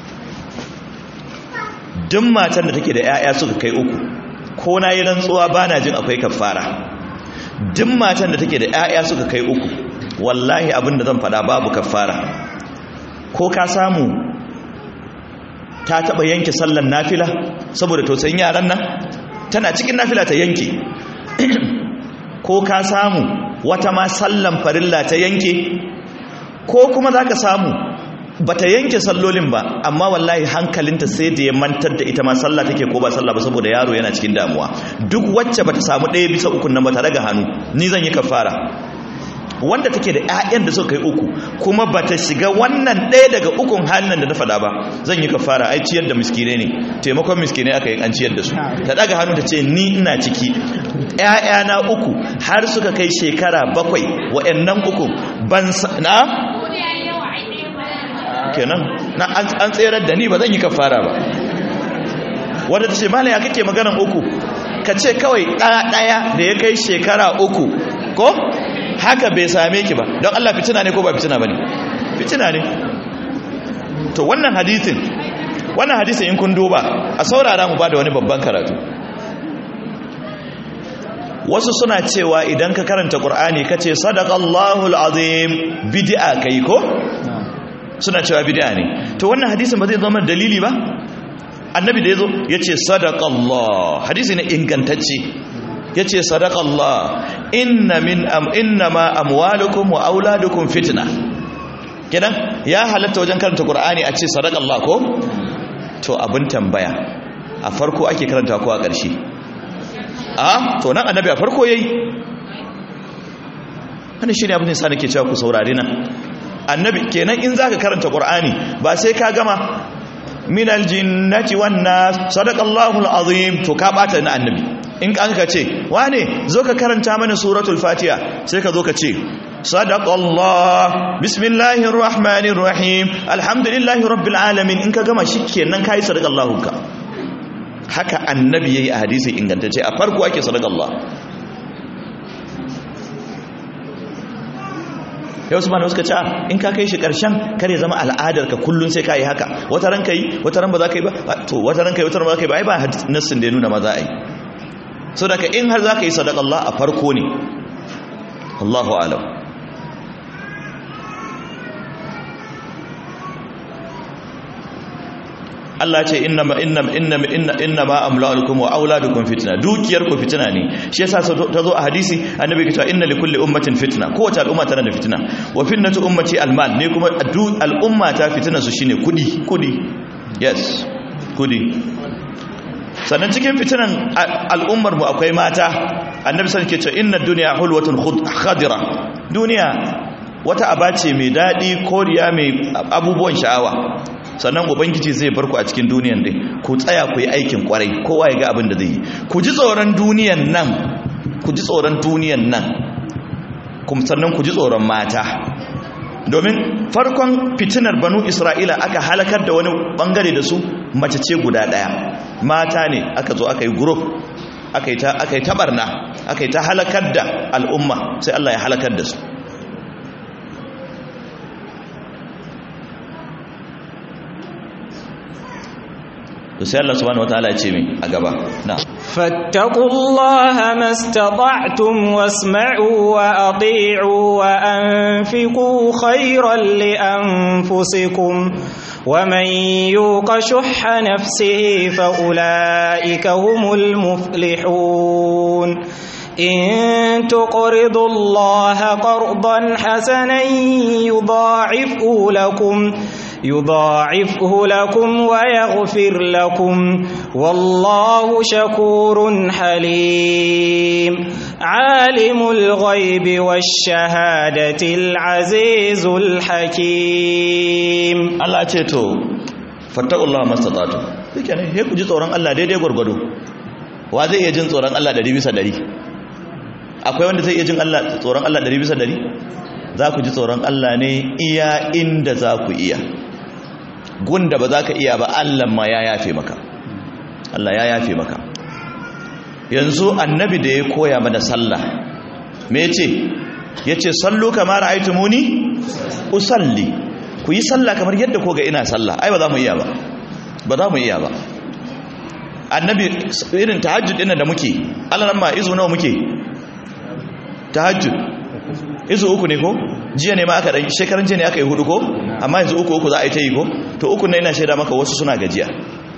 duk matan da take da ƴaƴa suka kai 3 ko na yi rantsuwa bana jin akwai kafara duk matan da take da ƴaƴa suka kai 3 wallahi abinda zan faɗa babu kafara ko ka samu ta taba yanke sallan nafila saboda tausayin yaran nan tana cikin nafila ta yanke ko ka samu wata ma sallan farilla ta yanke ko kuma zaka samu bata yanke sallolin ba amma wallahi hankalinta sai da ya mantar da ita ma sallah take ko ba sallah ba saboda yaro yana cikin damuwa duk wacce bata samu 1/3 nan ba ta daga hannu ni zan yi kafara wanda take da ƴaƴan da suka kai 3 kuma bata shiga wannan ɗaya daga 3 hannun da na faɗa ba zan yi kafara ai ciyar da miskine ne taimakon miskine aka yi an ciyar da su ta daga hannu ta ce ni ina ciki ƴaƴana 3 har suka kai shekara 7 wa'annan 3 ban na kenan na an tserar da ni ba zan yi kafara ba wanda ta ce mala ya kake maganan 3 ka ce kawai ɗaya da ya kai shekara 3 ko haka bai same ki ba don Allah fitina ne ko ba fitina ba ne fitina ne to wannan hadisin in kun duba a saurara mu ba da wani babban karatu wasu suna cewa idan ka karanta Qur'ani kace sadaqallahu alazim bid'a kai ko suna cewa bid'a ne to wannan hadisin ba zai zama dalili ba annabi da yazo yace sadaqallah hadisi ne ingantacce yace sadaqallah inna ma amwalukum wa auladukum fitna kenan ya halatta wajen karanta Qur'ani a ce sadaqallah ko to abin tambaya a farko ake karanta ko a ƙarshe to nan annabi a farko yayi wannan shine abin da sa nake cewa ku saurare nan annabi kenan in zaka karanta Qur'ani ba sai ka gama minal jinnati wan nas sadaqallahu alazim to ka bata na annabi in an ka ce wane zo ka karanta mana suratul fatiha sai ka zo ka ce sadaqallah bismillahir rahmanir rahim alhamdulillahi rabbil alamin in ka gama shikenan kai sadaqallahu ka haka annabi yayi a hadisi ingantacce a farko ake sadaqallah yau su mana suka ce in ka kai shi karshen kare zama al'adar ka kullun sai ka yi haka wata ran kai wata ran ba za ka yi ba to wata ran kai wata ran ba za ka yi ba ai ba nassin da ya nuna ma za a yi so daga in har za ka yi sadaqallah a farko ne Allahu a'lam Allah ce inna ma amlalukum wa auladukum fitna dukiyar ku fitina ne shi yasa ta zo a hadisi annabi ya ce inna likulli ummatin fitna kowace al'umma tana da fitina wa fitnatu ummati almal ne kuma al'umma ta fitina su shine kudi yes kudi sannan cikin fitinan al'ummar mu akwai mata annabi sallallahu alaihi wasallam ke ce inna dunya hulwatun khadira duniya wata abace mai dadi koriya mai abubuwan sha'awa sannan ubangiji zai bar ku a cikin duniyan dai ku tsaya ku yi aikin kwarai kowa ya ga abin da zai yi ku ji tsoron duniyan nan kuma sannan ku ji tsoron mata, domin farkon fitinar banu Isra'ila aka halakar da wani bangare da su mace ce guda daya, mata ne aka zo aka yi group aka yi ta barna, aka yi ta halakar da al'umma, sai Allah ya halakar da su. sai Allah subhanahu wataala ya ce min a gaba na fattaqullaha mastata'tum wasma'u wa ati'u wa anfiqu khayran li anfusikum wa man yuqa shuhha nafsihi fa ulaika humul muflihun in tuqridu Allaha qardan hasanan يضاعفه لكم ويغفر لكم والله شكور حليم عالم الغيب والشهادة العزيز الحكيم الله أتيتو فاتقوا الله ما استطعتم يعني هيك جي tsoron Allah daidai gurgudu wa zai iya jin tsoron Allah 100% akwai wanda zai iya jin tsoron Allah 100% za ku ji tsoron Allah ne iya inda za ku iya, gunda ba za ka iya ba Allah ma ya yafe maka, Allah ya yafe maka. Yanzu annabi da ya koya mana sallah me yace sallu kama ra'aytumuni usalli, ku yi sallah kamar yadda ko ga ina sallah. Ai ba za mu iya ba annabi irin tahajjud din da muke, Allah nan ma izu nawa muke tahajjud? Izu 3 ne ko? Jiya ne ma aka dan shekaran jiya ne aka yi 4 ko? Amma yanzu 3 za a yi ta yi ko? To 3 ne ina shaida maka wasu suna gajiya.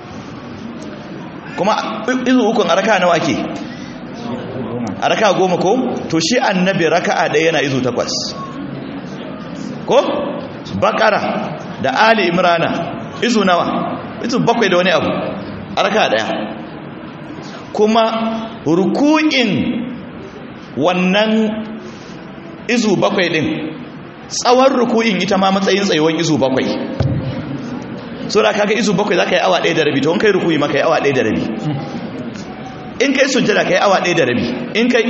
Kuma izu 3 a raka'a nawa ake? A raka'a 10 ko? To shi annabi raka'a ɗaya yana izu 8. Ko? Bakara da Ali Imrana izu nawa? Izu 7 da wani abu a raka'a ɗaya. Kuma ruku'in wannan izu 7 din tsawon ruku'in ita ma matsayin tsayuwan izu 7, so da kaga izu 7 zaka yi awa 1 da rabi, to in kai ruku'i maka yi awa 1 da rabi, in kai sujjada kai awa 1 da rabi, in kai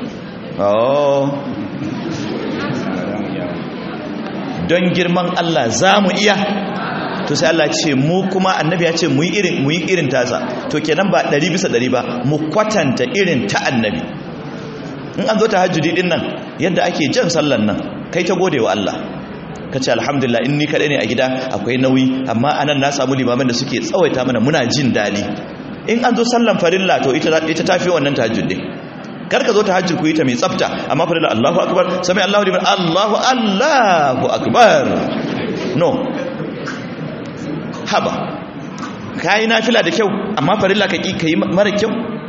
don girman Allah za mu iya? To sai Allah ce mu kuma annabi ya ce mu yi irin tasa, to kenan ba 100% ba, mu kwatanta irin ta annabi. In an zo tahajjudi din nan yadda ake jan sallan nan, kai ta gode wa Allah, ka ce alhamdulillah in ni kaɗai ne a gida akwai nauyi, amma anan na samu limaman da suke tsawaita mana muna jin daɗi. In an zo sallan farilla to ita tafi wannan tahajjud din. Kar ka zo tahajjud ku yi ta mai tsafta, amma farilla Allahu akbar sami Allahu liman Allahu akbar, no haba kai nafila da kyau amma farilla ka yi mara kyau.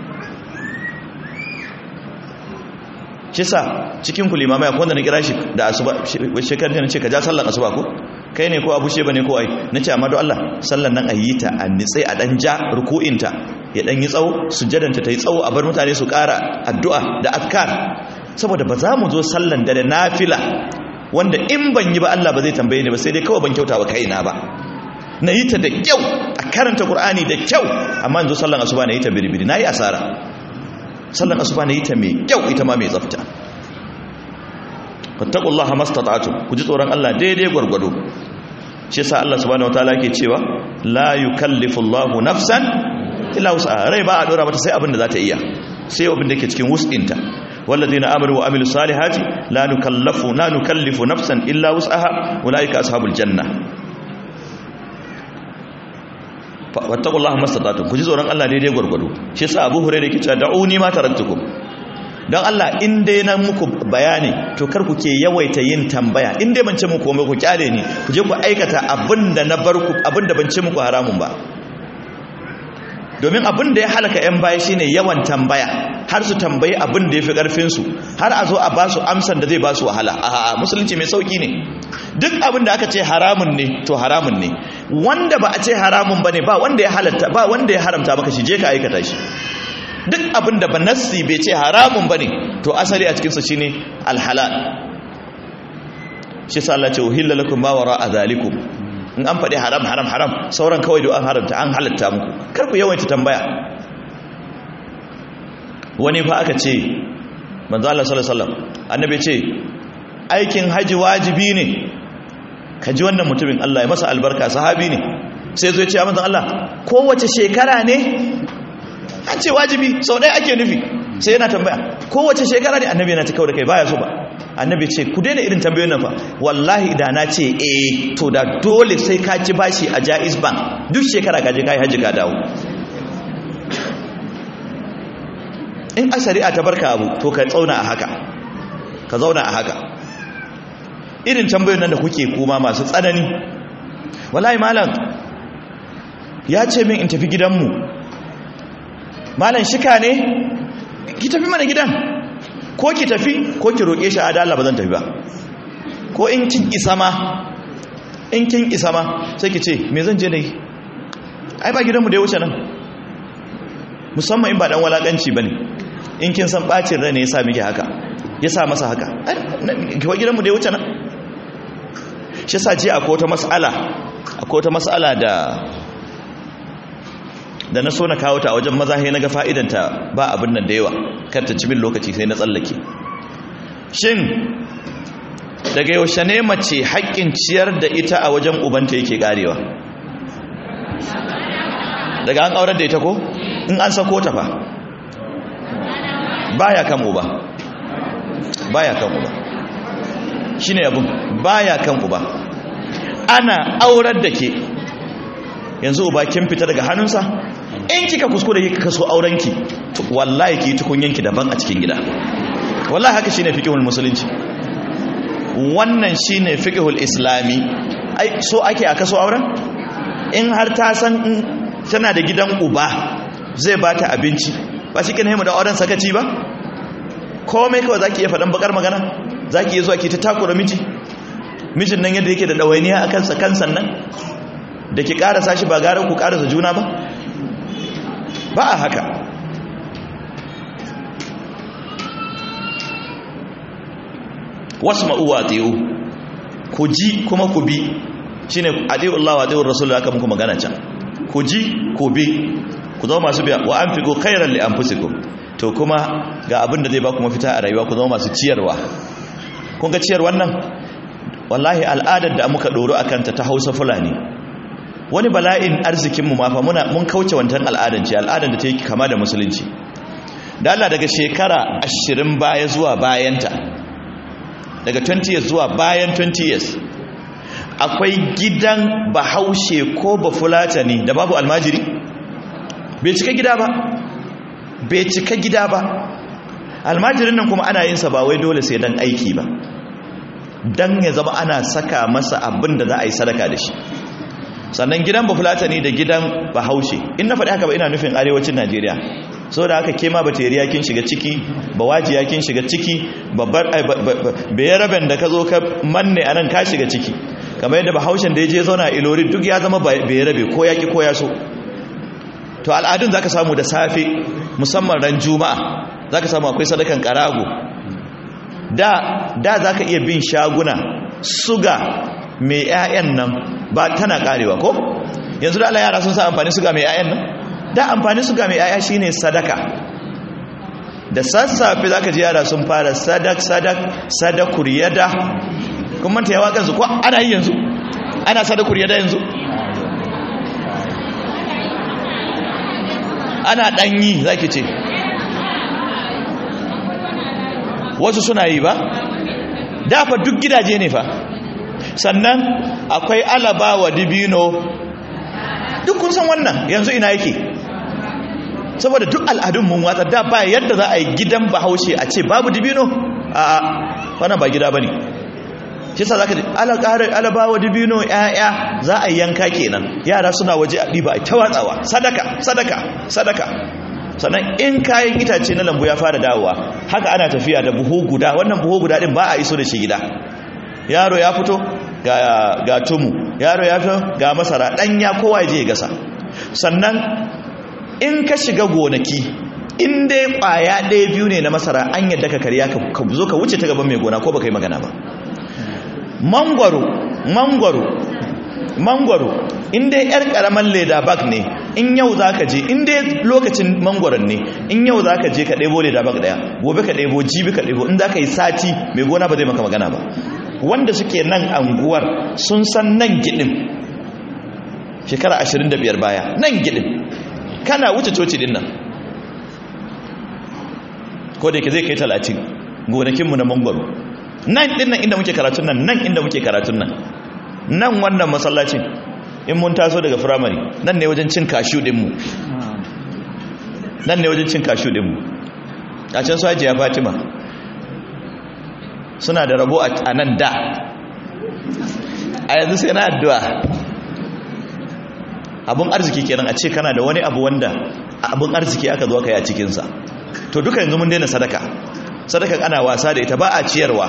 Kisa cikin ku limamai akwai wanda na kira shi da asuba shekarar da nace ka ja sallar asuba ko kai ne ko Abu Sheba ne ko ai nace amma don Allah sallar nan ayi ta a nitsai a dan ja ruku'inta ya dan yi tsawo, sujjadanta ta yi tsawo, a bar mutane su ƙara addu'a da azkar, saboda ba za mu zo sallar da nafila wanda in ban yi ba Allah ba zai tambaye ni ba, sai dai kawai ban kyauta wa kaina ba. Na yi ta da kyau, a karanta Qur'ani da kyau, amma yanzu sallar asuba na yi ta biribiri, na yi asara. Sallan asuba ne ita mai kyau, ita ma mai tsafta. fattaqullaha mastata'tum, ku ji tsoron Allah daidai gwargwado. Shi yasa Allah subhanahu wataala yake cewa la yukallifullahu nafsan illa wus'aha, rai ba a dora mata sai abin da za ta iya, sai abin da yake cikin wus'inta. walladheena amanu wa amilus salihati la nukallifu nafsan illa wus'aha ulaika ashabul janna. wattaqullaha mastata'tum, ku ji tsoron Allah daidai gwargwado. Shi yasa Abu Hurairah yake cewa da'uni ma taraktukum, dan Allah in dai na muku bayani to kar ku ke yawaita yin tambaya, in dai ban ce muku komai ku kyale ni, ku je ku aikata abinda na bar ku, abinda ban ce muku haramun ba. Domin abinda ya halaka yan baya shine yawan tambaya, har su tambayi abinda yafi karfin su, har a zo a ba su amsan da zai ba su wahala. A'a, musulunci mai sauki ne. Duk abinda aka ce haramun ne to haramun ne, wanda ba a ce haramun bane ba wanda ya halatta, ba wanda ya haramta maka shi, je ka aikata shi. Duk abin da ba nassi bai ce haramun ba ne to asali a cikinsa shi ne alhalal. Shi sa Allah ce uhilla lakum ma wara'a zalikum, in an faɗi haram haram haram sauran kawai da an haramta, an halatta muku, kar ku yawaita tambaya. Wani fa aka ce manzo Allah sallallahu alaihi wasallam annabi ce aikin haji wajibi ne. Ka ji wannan mutumin, Allah ya masa albarka, sahabi ne, sai zo ya ce manzon Allah kowace shekara ne? An ce wajibi sau ɗaya ake nufi. Sai yana tambaya kowace shekara ne? Annabi yana ta kawo da kai baya so ba. Annabi ce ku daina irin tambayoyin nan fa, wallahi da na ce to da dole sai ka ci bashi a Jaiz Bank duk shekara ka je kai haji ka dawo. In a shari'a ta barka abu to ka zauna a haka, ka zauna a haka. Irin tambayoyin nan da kuke kuma masu tsanani, wallahi malam ya ce min in tafi gidanmu, malam shika ne? Ki tafi mana gidan, ko ki tafi ko ki roƙe shi a da Allah ba zan tafi ba. Ko in kin isa ma sai ki ce me zan je da yi, ai ba gidanmu da ya wuce nan. Musamman in ba dan walakanci bane, in kin san bacin rai ne ya sa miki haka, ya sa masa haka, ki wa gidanmu da ya wuce nan. Shi yasa je akwai wata mas'ala da na so na kawo ta a wajen maza, sai naga fa'idanta ba abin nan da yawa, kar ta ci min lokaci sai na tsallake. Shin daga yaushe ne mace haƙƙin ciyar da ita a wajen ubanta yake karewa? Daga an aurar da ita ko? In an sako ta fa baya kan uba, shine abun, baya kan uba. Ana aurar da ke yanzu uba kin fita daga hannunsa, in kika kuskure kika kaso aurenki wallahi ki tukunyanki daban a cikin gida. Wallahi haka shine fiqhul musulunci, wannan shine fiqhul islami. Ai so ake a kaso auren? In har ta san tana da gidan uba zai bata abinci, ba shi kin haimu da auren sakaci ba? Komai kawai zaki iya faɗan bakar magana, zaki iya zuwa ki ta takura mijin nan yadda yake da dawainiya akan sa kansan nan, da ki karasa shi ba gara ku karasa juna ba a haka. Wasma'u wa ati'u, ku ji kuma ku bi, shine ati'u Allah wa ati'u Rasul, aka muku magana can. Ku ji ku bi, ku zama masu biya. Wa anfiqu khairan li anfusikum, to kuma ga abin da zai ba ku mafita a rayuwa, ku zama masu ciyarwa. Kun ga ciyar wannan wallahi al'adar da muka doro akan ta Hausa Fulani, wani bala'in arzikinmu ma fa mun kauce wancan al'adar da ta yi kama da musulunci. Da Allah daga shekara 20 baya zuwa bayanta, daga 20 years zuwa bayan 20 years, akwai gidan Bahaushe ko Bafulatani da babu almajiri? Bai cika gida ba. Almajirin nan kuma ana yin sa ba wai dole sai dan aiki ba, dan ya zama ana saka masa abin da za a yi sadaka da shi. Sannan gidan Bafulatani da gidan Bahaushe, in na faɗi haka ba ina nufin arewacin Najeriya, so da haka kema Bateriya kin shiga ciki, Bawajiya kin shiga ciki, Bayaraben da ka zo ka manne anan ka shiga ciki, kamar yadda Bahaushen da ya je zauna a Ilori duk ya zama Bayarabe ko yaki ko ya so. To al'adun zaka samu da safe, musamman ran Juma'a, zaka samu akwai sadakan karago. Da zaka iya bin shaguna, suga mai 'ya'yan nan ba tana karewa ko? Yanzu da Allah yara sun sa amfani suga mai 'ya'yan nan? Da amfani suga mai 'ya'ya shine sadaka. Da sassafe zaka ji yara sun fara sadakur yada. Kun manta yawa kansu ko ana yi yanzu? Ana sadakur yada yanzu? Ana danyi zaki ce. Wasu suna yi ba? Da fa duk gidaje ne fa. Sannan akwai alaba wa dibino, duk kun san wannan yanzu ina yake? Saboda duk al'adun mun watsa, da ba yadda za a yi gidan Bahaushe a ce babu dibino. Wannan ba gida bane. Shi yasa zaka ji alaba wa dibino ƴaƴa za a yanka kenan, yara suna waje a diba a tawatsawa, sadaka. Sannan in kayan itace na lambu ya fara dawowa, haka ana tafiya da buhu guda. Wannan buhu guda din ba a iso da shi gida. Yaro ya fito ga tumu, yaro ya fito ga masara ɗanya, kowa ya je ya gasa. Sannan in ka shiga gonaki, in dai ƙwaya ɗaya biyu ne na masara, an yadda ka karya ka zo ka wuce ta gaban mai gona ko baka yi magana ba. Mangwaro in dai yar ƙaramin leda bag ne, in yau za ka je in dai lokacin mangwaron ne, in yau za ka je ka ɗebo leda bag ɗaya, gobe ka ɗebo, jibi ka ɗebo, in za ka yi sati mai gona ba zai maka magana ba. Wanda suke nan anguwar sun san nan gidin shekara 25 baya, nan gidin kana wuce coci din nan, ko da yake zai kai 30 gonakinmu na mangwaro nan din nan inda muke karatun nan inda muke karatun nan wannan masallacin in mun taso daga firamare nan ne wajen cin kashu dinmu, nan ne wajen cin kashu dinmu. A can su Hajiya Fatima suna da rabo a nan da, a yanzu sai na addu'a. Abun arziki kenan a ce kana da wani abu wanda abun arziki aka zo ka yi a cikinsa. To duka yanzu mun daina sadaka ana wasa da ita, ba a ciyarwa.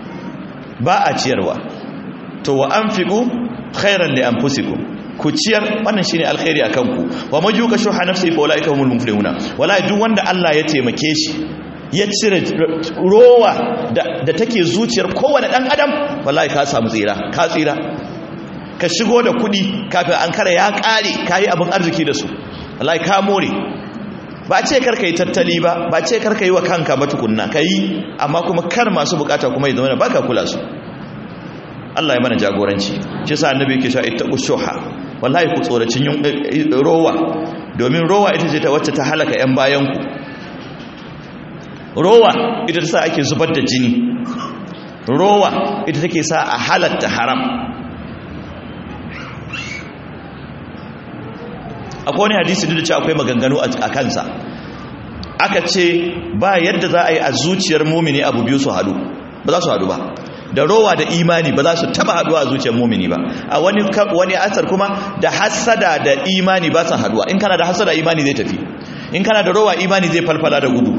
To wa anfiqu khairan li anfusikum, ku ciyar, wannan shine alkhairi akan ku. Wa man yuka shuha nafsi fa ulaika humul muflihuna. Wallahi duk wanda Allah ya taimake shi ya cire rowa da take zuciyar kowane dan adam, wallahi ka samu tsira, ka tsira. Ka shigo da kudi kafin an kare ya kare, kai abin arziki da su, wallahi ka more. Ba ce karka yi tattali ba ce karka yi wa kanka ba tukunna, kai amma kuma kar masu bukata kuma ya zama baka kula su. Allah ya mana jagoranci. Shi yasa annabi yake cewa ittaqu shuha, wallahi ku tsoracin rowa, domin rowa ita ce ta wacce ta halaka yan bayan ku. Rowa ita ta sa ake zubar da jini, rowa ita take sa a halatta haram. Akwai wani hadisi da cewa akwai maganganu a kansa, aka ce ba yadda za a yi a zuciyar mumini abu biyu su hadu, ba za su hadu ba. Da rowa da imani ba za su taba haduwa a zuciyar mumini ba. A wani asar kuma da hasada da imani ba su haduwa. In kana da hasada imani zai tafi, in kana da rowa imani zai falfala da gudu.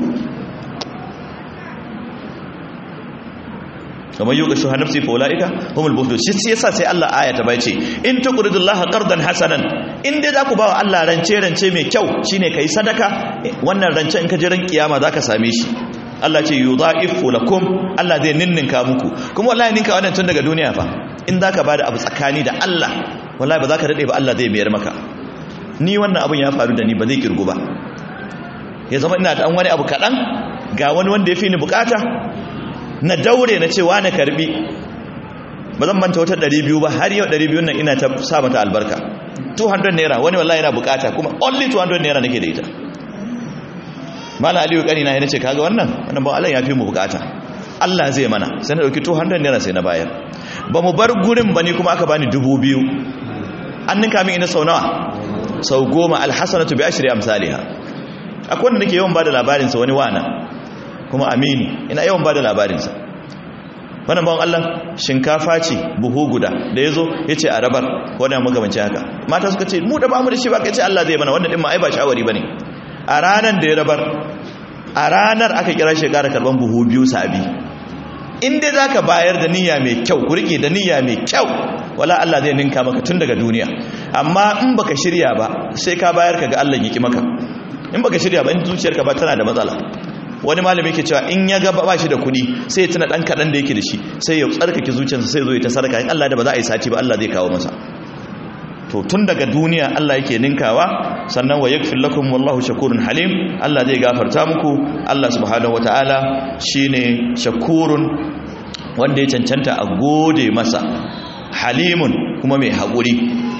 kamar yuka shuha nafsi fa ulaika humul muflihun. Shi yasa sai Allah aya ta bai ce in tuqridullaha qardan hasanan, in dai zaku bawa Allah rance mai kyau, shine kai sadaka, wannan rance in ka je ran kiyama zaka same shi. Allah ce yudha'ifu lakum, Allah zai ninninka muku. Kuma wallahi ninka wannan tun daga duniya fa. In zaka bada abu tsakani da Allah, wallahi ba zaka dade ba Allah zai mayar maka. Ni wannan abun ya faru da ni ba zai kirgu ba. Ya zama ina da wani abu kadan, ga wani wanda yafi ni bukata, na daure na ce wani karbi. Ba zan manta wata 200 ba, har yau 200 nan ina ta sa mata albarka. 200 naira wani wallahi yana bukata, kuma only 200 naira nake da ita. Mala Aliyu kanina ya nace kaga wannan ba Allah ya fi mu bukata, Allah zai mana. Sai na dauki 200 naira sai na bayar. Ba mu bar gurin bane kuma aka bani 2000. An ninka min ina sau nawa? Sau 10. Alhasanatu bi ashri amsalha. Akwai wanda nake yawan bada labarin sa, wani wana kuma amini, ina yawan bada labarin sa. Wannan bawon Allah shinkafa ce buhu guda da yazo yace a rabar, ko da magabancin haka. Mata suka ce mu da ba mu da shi ba, kai ce Allah zai mana, wannan din ma ai ba shawari bane. A ranar da ya rabar, a ranar aka kira shi ƙara karban buhu 2 sabi. Inda za ka bayar da niyya mai kyau, ku rike da niyya mai kyau, wala Allah zai ninka maka tun daga duniya. Amma in baka shirya ba, sai ka bayar ka ga Allah yiki maka. In baka shirya ba, in zuciyarka ba tana da matsala. Wani malami yake cewa in ya ga ba shi da kuɗi, sai ya tuna dan kaɗan da yake da shi, sai ya tsarkake zuciyarsa, sai zo ya ta sadaka. In Allah da ba za a yi sati ba, Allah zai kawo masa. To tun daga duniya Allah yake ninkawa. Sannan wa yaghfir lakum wallahu shakurun halim, Allah zai gafarta muku. Allah subhanahu wataala shine shakurun, wanda ya cancanta a gode masa, halimun kuma mai haƙuri.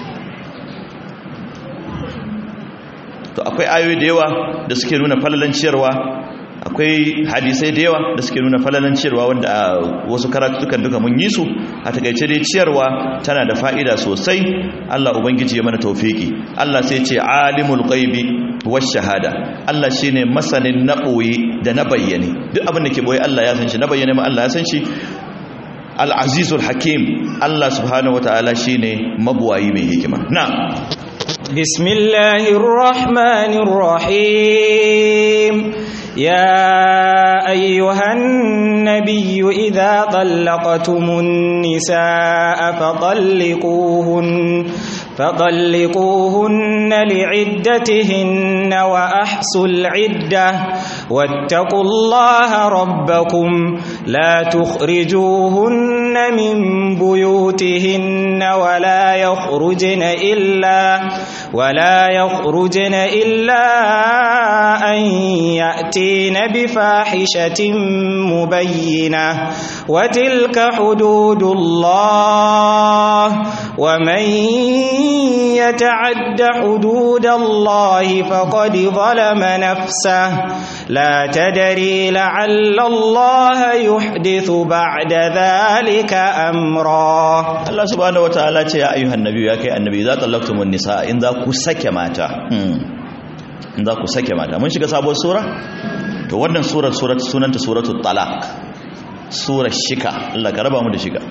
To akwai ayoyi da yawa da suke nuna falalan ciyarwa, akwai hadisai da yawa da suke nuna falalan ciyarwa, wanda a wasu karatukan duka mun yi su. A takaice dai ciyarwa tana da fa'ida sosai. Allah ubangiji ya mana tawfiki. Allah sai ce alimul ghaibi wash shahada, Allah shine masanin na boye da na bayyane. Duk abin da ke boye Allah ya san shi, na bayyane ma Allah ya san shi. Al-azizul hakim, Allah subhanahu wataala shine mabuwayi mai hikima. Na'am. Bismillahir rahmanir rahim. يا أيها النبي إذا طلقتم النساء فطلقوهن لعدتهن وأحصوا العدة واتقوا الله ربكم لا تخرجوهن من بيوتهن ولا يخرجن إلا أن يأتين بفاحشة مبينة وتلك حدود الله ومن يتعد حدود الله فقد ظلم نفسه لا تدري لعل الله يحدث بعد ذلك أمرا. الله سبحانه وتعالى يا أيها النبي يا كي النبي إذا طلقتم النساء إن ذا كسك ماتا mun shiga sabuwar sura to wannan surar sunanta suratul talaq, surar shika. Allah ka raba mu da shiga.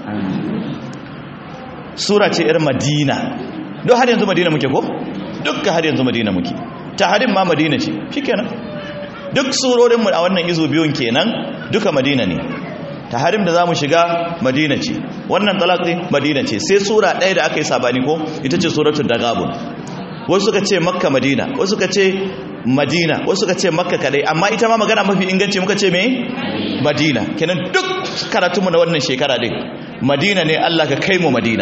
Sura ce yar Madina. Duk har yanzu Madina muke ko? Dukkan har yanzu Madina muke. Tahrim ma Madina ce. Shikenan. Duk surorin mu a wannan izo biyun kenan duka Madina ne. Tahrim da zamu shiga Madina ce. Wannan talaq ne Madina ce. Sai sura ɗaya da aka yi sabani ko ita ce suratul Taghabun. Wasu suka ce Makka Madina, wasu suka ce Madina, wasu suka ce Makka kadai, amma ita ma magana mafi inganci muka ce me? Madina. Kenan duk karatunmu na wannan shekara din Madina ne. Allah ka kai mu Madina.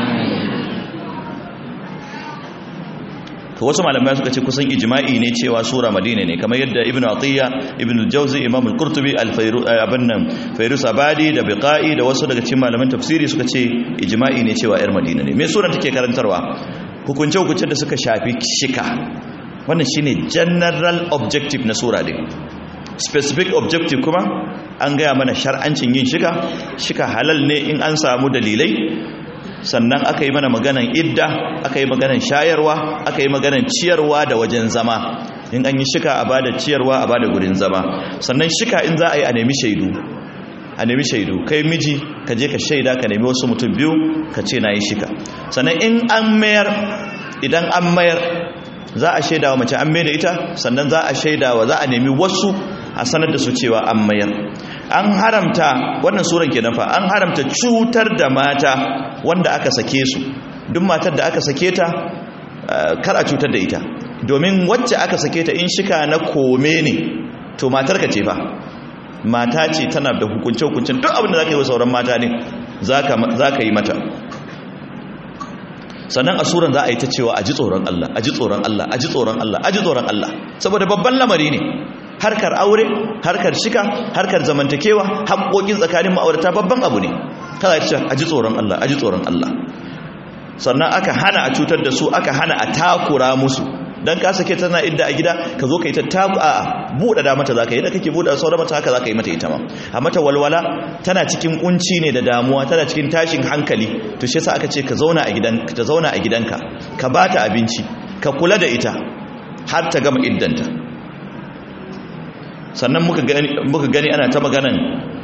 To wasu malamai suka ce kusan ijma'i ne cewa sura Madina ne, kamar yadda Ibn Atiyya, Ibn al-Jawzi, Imam al-Qurtubi, Fayrus Abadi da Biqai da wasu daga cikin malaman tafsiri suka ce ijma'i ne cewa yar Madina ne. Me suran take karantarwa? Hukunce-hukunce da suka shafi shika. Wannan shine general objective na sura din. Specific objective kuma an gaya mana shar'ancin yin shika halal ne in an samu dalilai. Sannan aka yi mana maganan idda, aka yi maganan shayarwa, aka yi maganan ciyarwa da wajen zama. In an yi shika a bada ciyarwa, a bada gurin zama. Sannan shika in za a yi a nemi shaidu, kai miji ka je ka shaida, ka nemi wasu mutum biyu ka ce na yi shika. Sannan in idan an mayar za a shaida wa mace an mai da ita, sannan za a shaida wa za a nemi wasu a sanar da su cewa an mayar. An haramta, wannan suran kenan fa, an haramta cutar da mata wanda aka sake su. Duk matar da aka sake ta kar a cutar da ita, domin wacce aka sake ta in shika na kome ne to matar ka ce fa, mata ce, tana da hukunce-hukuncin duk abin da za ka yi wa sauran mata ne za ka yi mata. Sannan a suran za a yi ta cewa a ji tsoron Allah, a ji tsoron Allah, a ji tsoron Allah, a ji tsoron Allah, saboda babban lamari ne. Harkar aure, harkar shika, harkar zamantakewa, haƙoƙin tsakanin ma'aurata babban abu ne. Kada ta ce a ji tsoron Allah, a ji tsoron Allah. Sannan aka hana a cutar da su, aka hana a takura musu. Dan ka sake tana idda a gida, ka zo ka yi ta buɗe da mata za ka yi, da kake buɗe sauran mata haka za ka yi mata ita ma. A mata walwala tana cikin kunci ne da damuwa, tana cikin tashin hankali, to shi yasa aka ce ka zauna a gidanka, ka ba ta abinci, ka kula da ita har ta gama iddanta. Sannan muka gani ana ta maganan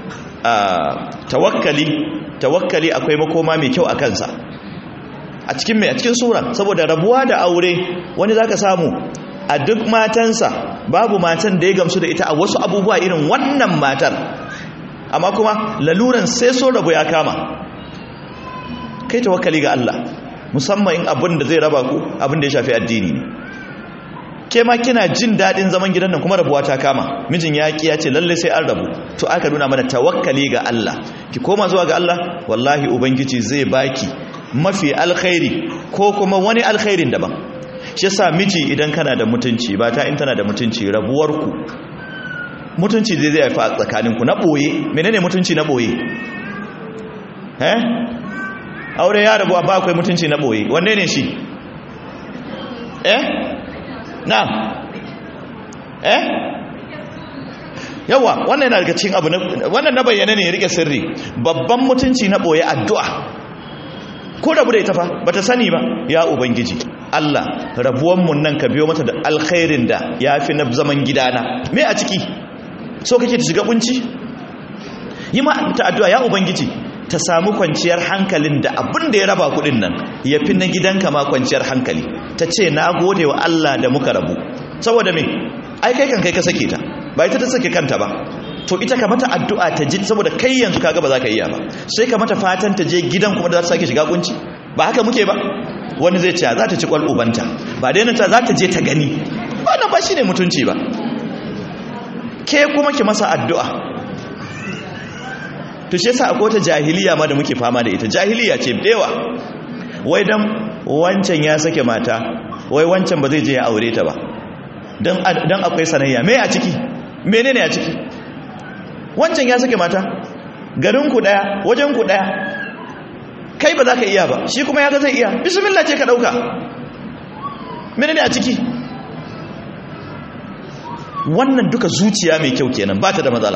tawakkali akwai makoma mai kyau a kansa. A cikin sura, saboda rabuwa da aure wani zaka samu a duk matansa babu matan da ya gamsu da ita a wasu abubuwa irin wannan matar, amma kuma laluran sai so rabu ya kama. Kai tawakkali ga Allah, musamman in abin da zai raba ku abin da ya shafi addini ne. Ke ma kina jin daɗin zaman gidan nan kuma rabuwa ta kama, mijin ya ce lalle sai an rabu, to aka nuna mana tawakkali ga Allah. Ki koma zuwa ga Allah, wallahi ubangiji zai baki mafi alkhairi ko kuma wani alkhairin daban. Shi yasa miji idan kana da mutunci, ba ta in tana da mutunci, rabuwarku mutunci zai haifa a tsakaninku na boye. Menene mutunci na boye? Aure ya rabu ba akwai mutunci na boye, wanne ne shi? Na'am. Yawa, wannan yana daga cikin abu wannan na bayyana ne ya rike sirri. Babban mutunci na boye addu'a. Ko rabu da ita fa bata sani ba, ya ubangiji Allah rabuwanmu nan ka biyo mata da alkhairin da yafi na zaman gidana. Me a ciki? So kake ta shiga kunci? Yi ma ta addu'a, ya ubangiji ta samu kwanciyar hankalin da abin da ya raba kudin nan yafi na gidanka ma kwanciyar hankali. Ta ce na gode wa Allah da muka rabu. Saboda me? Ai kai kan kai ka sake ta, ba ita ta sake kanta ba. To ita ka mata addu'a ta ji, saboda kai yanzu kaga ba za ka iya ba, sai ka mata fatan ta je gidan kuma da za ta sake shiga kunci. Ba haka muke ba? Wani zai ce za ta ci kwal ubanta, ba dai nan ta za ta je ta gani, wannan ba shine mutunci ba. Ke kuma ki masa addu'a, to shi yasa akwai wata jahiliya ma da muke fama da ita, jahiliya ce dewa. Wai dan wancan ya sake mata, wai wancan ba zai je ya aure ta ba, dan akwai sanayya. Me a ciki? Menene a ciki? Wancan ya sake mata, garin ku daya, wajen ku daya, kai ba za ka iya ba, shi kuma ya ga zai iya, bismillah ce ka dauka. Menene a ciki? Wannan duka zuciya mai kyau kenan, ba ta da matsala,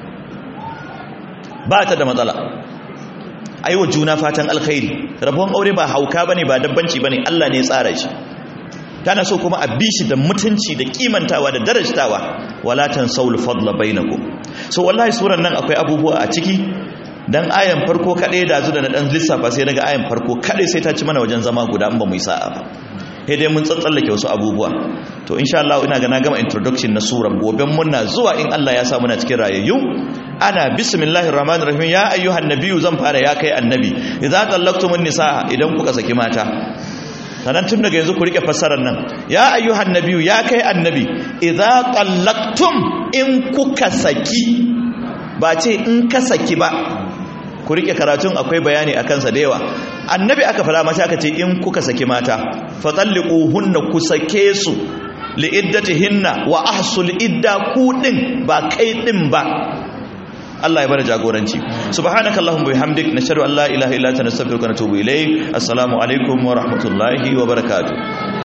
ba ta da matsala. Aiwa juna fatan alkhairi. Rabon aure ba hauka bane, ba dabbanci bane, Allah ne ya tsara shi. Tana so kuma a bi shi da mutunci da kimantawa da darajtawa. Wala tansawul fadla bainakum. So wallahi suran nan akwai abubuwa a ciki, dan ayan farko kadai da zu da na dan lissafa sai daga ayan farko kadai sai ta ci mana wajen zama guda in ba mu yi sa'a ba. Sai dai mun tsatsallake wasu abubuwa. To insha Allah ina ga na gama introduction na sura. Goben muna zuwa in Allah ya sa muna cikin rayayyu. Ana bismillahir rahmanir rahim, ya ayyuhan nabiyyu, zan fara ya kai annabi, idza tallaqtumun nisaa, idan kuka saki mata. Sanan tun daga yanzu ku rike fassarar nan, ya ayyuhan nabiyyu, ya kai annabi, idza tallaqtum, in kuka saki, ba ce in ka saki ba. Ku rike karatun, akwai bayani akan sa da yawa. Annabi aka fara mata aka ce in kuka saki mata, fatalliquhunna, ku sake su liiddatihinna wa ahsul idda, ku din ba kai din ba. Allah ya bada jagoranci. Subhanakallahumma bihamdik, nashhadu an la ilaha illa anta, nastaghfiruka wa natubu ilayk. Assalamu alaikum wa rahmatullahi wa barakatuh.